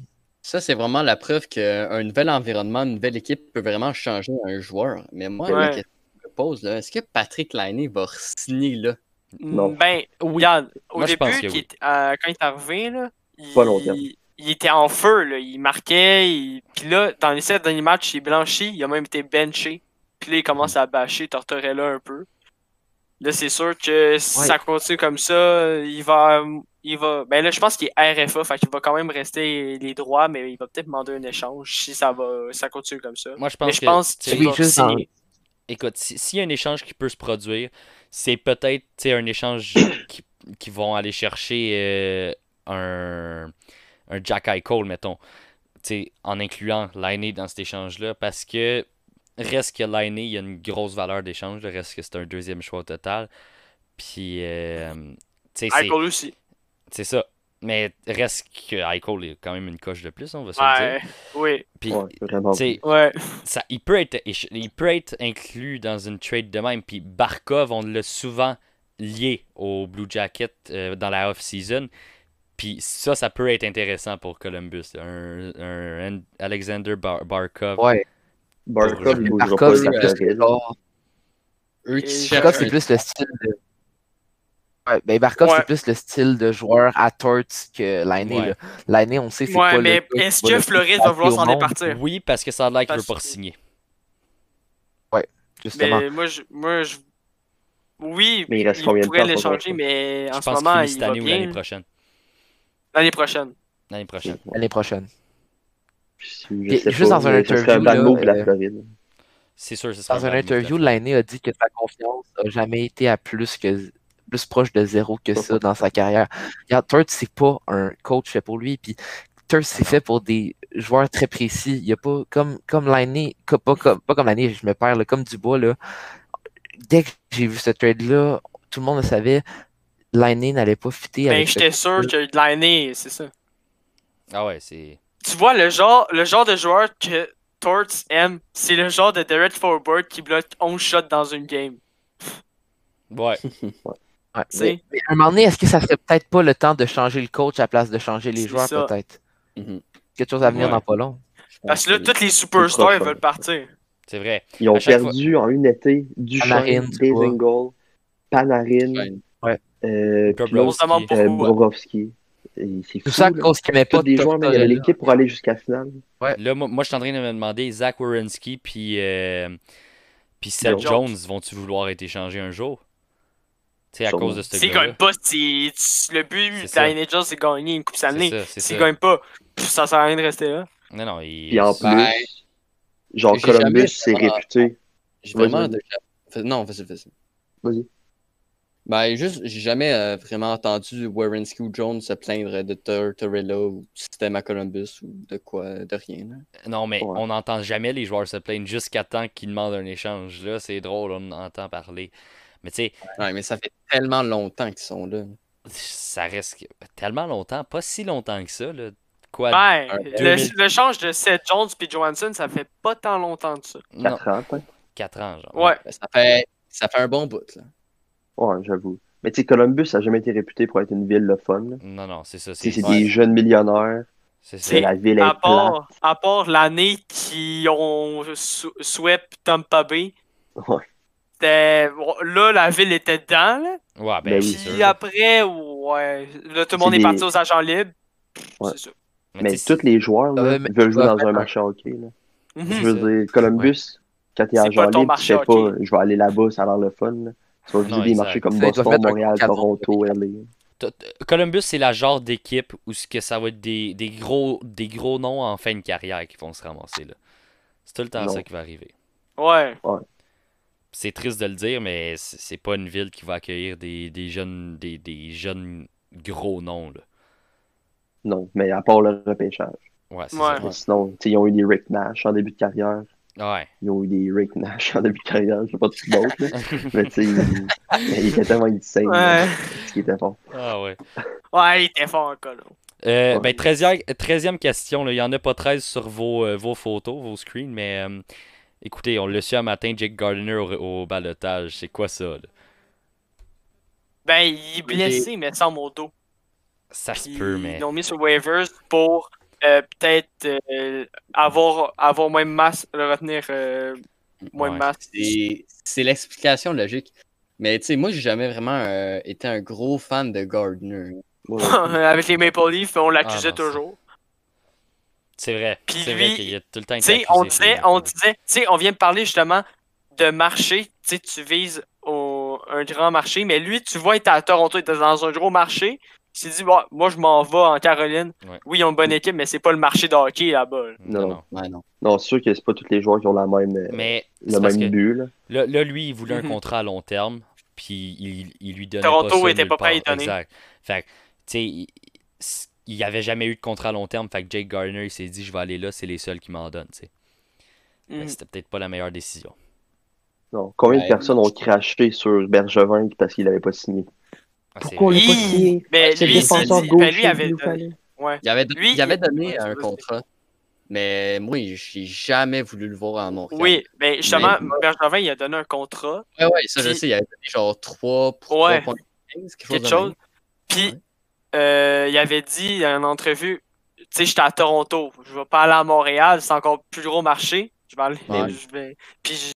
Ça, c'est vraiment la preuve qu'un nouvel environnement, une nouvelle équipe peut vraiment changer un joueur. Mais moi, la Ouais. question que je me pose, là, est-ce que Patrick Laine va signer là? Non. Ben, Oui. regarde, au Moi, je pense début, que qu'il oui. était- euh, quand il est arrivé, là, Pas long terme. il, il était en feu, là. Il marquait. Il... Puis là, dans les sept derniers matchs, il est blanchi. Il a même été benché. Puis là, il commence à bâcher Tortorella un peu. Là, c'est sûr que si Ouais. ça continue comme ça, il va. Il va. Ben là, je pense qu'il est R F A, fait qu'il va quand même rester les droits, mais il va peut-être demander un échange si ça va. Si ça continue comme ça. Moi, je mais pense je que. pense tu sais, qu'il Oui, va juste dans- signer. Écoute, si- s'il y a un échange qui peut se produire, c'est peut-être tu sais, un échange qui, qui vont aller chercher euh, un, un Jack Eichel, mettons, tu sais, en incluant Laine dans cet échange-là, parce que reste que Laine, il y a une grosse valeur d'échange, le reste que c'est un deuxième choix au total. Puis, euh, tu sais, c'est Eichel aussi. c'est ça. Mais reste que Eichel est quand même une coche de plus, on va se le Ouais. dire. Oui. Puis, Ouais, vraiment. tu sais, Ouais. ça, il, peut être, il peut être inclus dans une trade de même. Puis Barkov, on l'a souvent lié au Blue Jacket euh, dans la off-season. Puis ça, ça peut être intéressant pour Columbus. Un, un Alexander Bar- Barkov. Ouais. Barkov, il bougera Barkov, pas c'est de la plus Floride. genre- Eux qui Et cherchent Barkov, c'est un- plus le style de. Ouais, ben Barkov, Ouais. c'est plus le style de joueur à Torts que Laine. Ouais. là. Laine, on sait, c'est Ouais, pas mais le gars qui est-ce va que le plus Floride va passer vouloir au s'en monde. départir? Oui, parce que ça a l'air qu'il veut Parce pas que- signer. Justement. Mais moi, je, moi, je... Oui, Mais il reste il combien de pourrait temps, son l'échanger, contrat? mais en Je ce pense qu'il moment, finit il cette va année ou l'année bien. prochaine. L'année prochaine. L'année prochaine. L'année prochaine. Je Puis, sais juste pas, dans un mais ça serait un interview, bad là, move de la euh, Floride. C'est sûr, ce sera Dans un une bad move de la interview, Floride. Laine a dit que sa confiance n'a jamais été à plus que plus proche de zéro que ça dans sa carrière. Regarde, Torts, c'est pas un coach fait pour lui. Puis Torts, c'est non. fait pour des joueurs très précis. Il y a pas comme comme Laine, co- pas comme pas comme Laine, je me perds là, comme Dubois là. Dès que j'ai vu ce trade là, tout le monde le savait. Laine n'allait pas fitter Ben, avec ce j'étais sûr coach-là. que de l'année, c'est ça. Ah ouais, c'est. Tu vois, le genre, le genre de joueur que Torts aime, c'est le genre de direct forward qui bloque onze shots dans une game. Ouais. Ouais, Tu sais. mais, mais à un moment donné, est-ce que ça serait peut-être pas le temps de changer le coach à la place de changer les C'est joueurs, ça. peut-être? Mhm. Quelque chose à venir Ouais. dans pas long. Je pense Parce que là, que- tous les superstars ils prochain. veulent partir. C'est vrai. Ils ont À chaque perdu en une été Panarin, Duchesne, tu vois. Dezingle, Panarin, Ouais. Ouais. euh, puis On l'autre, se demande euh, pourquoi. Bobrovski. Et C'est Tout fou, ça à là. cause qu'il n'aimait Tous pas des joueurs meilleurs de Tortorella. l'équipe pour aller jusqu'à la finale. Là, moi, moi, je suis en train de me demander, Zach Werenski puis euh, puis Seth Jones. Jones, vont-tu vouloir être échangés un jour? Tu sais, à Sûrement. cause de ce S'ils gars-là. gagnent pas, c'est- c'est- le but C'est de ça. la N H L, c'est gagner une coupe cette C'est année. ça, c'est S'ils ça. gagnent pas, pff, ça sert à rien de rester là. Non, non, il... Puis en plus, Ben, genre j'ai jamais Columbus, c'est vraiment- réputé. J'ai vraiment. Vas-y, déjà- Non, vas-y, vas-y. Vas-y. Ben, juste, j'ai jamais euh, vraiment entendu Werenski ou Jones se plaindre de Tortorella ou du système à Columbus ou de quoi, de rien. là. Non, mais Ouais. on n'entend jamais les joueurs se plaindre jusqu'à temps qu'ils demandent un échange. Là, c'est drôle, on entend parler. Mais tu sais, Ouais, mais ça fait tellement longtemps qu'ils sont là. ça reste que- tellement longtemps, pas si longtemps que ça. Là. Quoi? Ben, un- le, deux mille le change de Seth Jones puis Johansson, ça fait pas tant longtemps de ça. Non, quatre ans, peut-être. quatre ans, genre. Ouais. Ben, ça, fait, ça fait un bon bout. Là. Ouais, j'avoue. Mais tu sais, Columbus, ça n'a jamais été réputé pour être une ville le fun. là. Non, non, c'est ça. Tu sais, C'est C'est Ouais. des jeunes millionnaires. c'est ça. C'est- La ville est À plate. part, à part l'année qui ont sw- swept Tampa Bay, Ouais. c'était- bon, là, la ville était dedans. Là. Ouais, ben, Ben c'est oui. sûr. Puis après, ouais, là, tout le monde C'est est des- parti aux agents libres. Ouais. C'est ça. Mais tu sais, tous les joueurs là, Euh, mais- veulent jouer ouais, dans un ouais. marché hockey. Là. Mhm. Je C'est veux ça. dire, Columbus, quand t'es C'est agent pas ton libre, tu marché fais pas hockey. je vais aller là-bas, ça a l'air le fun. Là. Tu vas viser Non, des exact. marchés comme Ça, ils doivent Boston, mettre un Montréal, cadeau. Toronto, L A. T- t- Columbus, c'est la genre d'équipe où ce que ça va être des, des gros, des gros noms en fin de carrière qui vont se ramasser là. C'est tout le temps Non. ça qui va arriver. Ouais. C'est triste de le dire, mais c'est c'est pas une ville qui va accueillir des, des jeunes des, des jeunes gros noms là. Non, mais à part le repêchage. Ouais, c'est Ouais. Mais sinon, tu sais, ils ont eu des Rick Nash en début de carrière. ça. Ouais. Ils ont eu des Rick Nash en début de carrière. Je sais pas tout d'autres. là. Mais tu sais, il, il était tellement insane. là, Ouais. ce qui était fort. Ah ouais. Ouais, il était fort encore, là. Euh, Ouais. ben, treizième, treizième question, là. Il n'y en a pas treize sur vos, euh, vos photos, vos screens, mais euh, écoutez, on l'a su un matin, Jake Gardiner au, au balotage. C'est quoi ça, là? Ben, il est blessé, mais sans mon dos. Ça se Puis peut, mais. Ils l'ont mis sur waivers pour euh, peut-être euh, avoir, avoir moins de masse, le retenir euh, moins Ouais. de masse. C'est c'est l'explication logique. Mais tu sais, moi, j'ai jamais vraiment euh, été un gros fan de Gardner. Moi non plus. Avec les Maple Leafs, on l'accusait Ah, non, c'est- toujours. C'est vrai. Puis C'est lui, vrai qu'il a tout le temps Tu été sais, on accusé. disait, on disait, tu sais, on vient de parler justement de marché. Tu sais, tu vises au, un grand marché, mais lui, tu vois, il était à Toronto, il était dans un gros marché. Il s'est dit, bon, moi, je m'en vais en Caroline. Ouais. Oui, ils ont une bonne équipe, mais c'est pas le marché de hockey là-bas. là. Non, Non. non. Ouais, non. Non, c'est sûr que c'est pas tous les joueurs qui ont la même, euh, Mais le c'est parce même que but. Là. là, là, lui, il voulait un Mhm. contrat à long terme, puis il, il lui donnait Toronto pas ça était nulle pas prêt à part. y donner. Exact. Fait que, tu sais, il, il avait jamais eu de contrat à long terme, fait que Jake Gardner, il s'est dit, je vais aller là, c'est les seuls qui m'en donnent, tu sais. Mais Mhm. c'était peut-être pas la meilleure décision. Non. Combien Ouais. de personnes ont craché sur Bergevin parce qu'il n'avait pas signé? Ah, c'est Pourquoi on vrai. l'a pas Hi! signé? Ben, C'est lui, le il s'est défenseur dit- gauche ben, lui qu'il avait, nous fallait. ouais. Il avait, Lui, il avait il- donné ouais, un vas-y. contrat. Mais moi, j'ai jamais voulu le voir à Montréal. Oui, ben justement, Mais- Bergevin, il a donné un contrat, Ouais, ouais, ça, je Puis- sais. Il avait donné genre trois pour Ouais. trois virgule quinze, quelque chose quelque de chose. même. Puis, Ouais. euh, il avait dit dans une entrevue, tu sais, j'étais à Toronto, je vais pas aller à Montréal, c'est encore plus gros marché. Je vais aller, Ouais. je vais, puis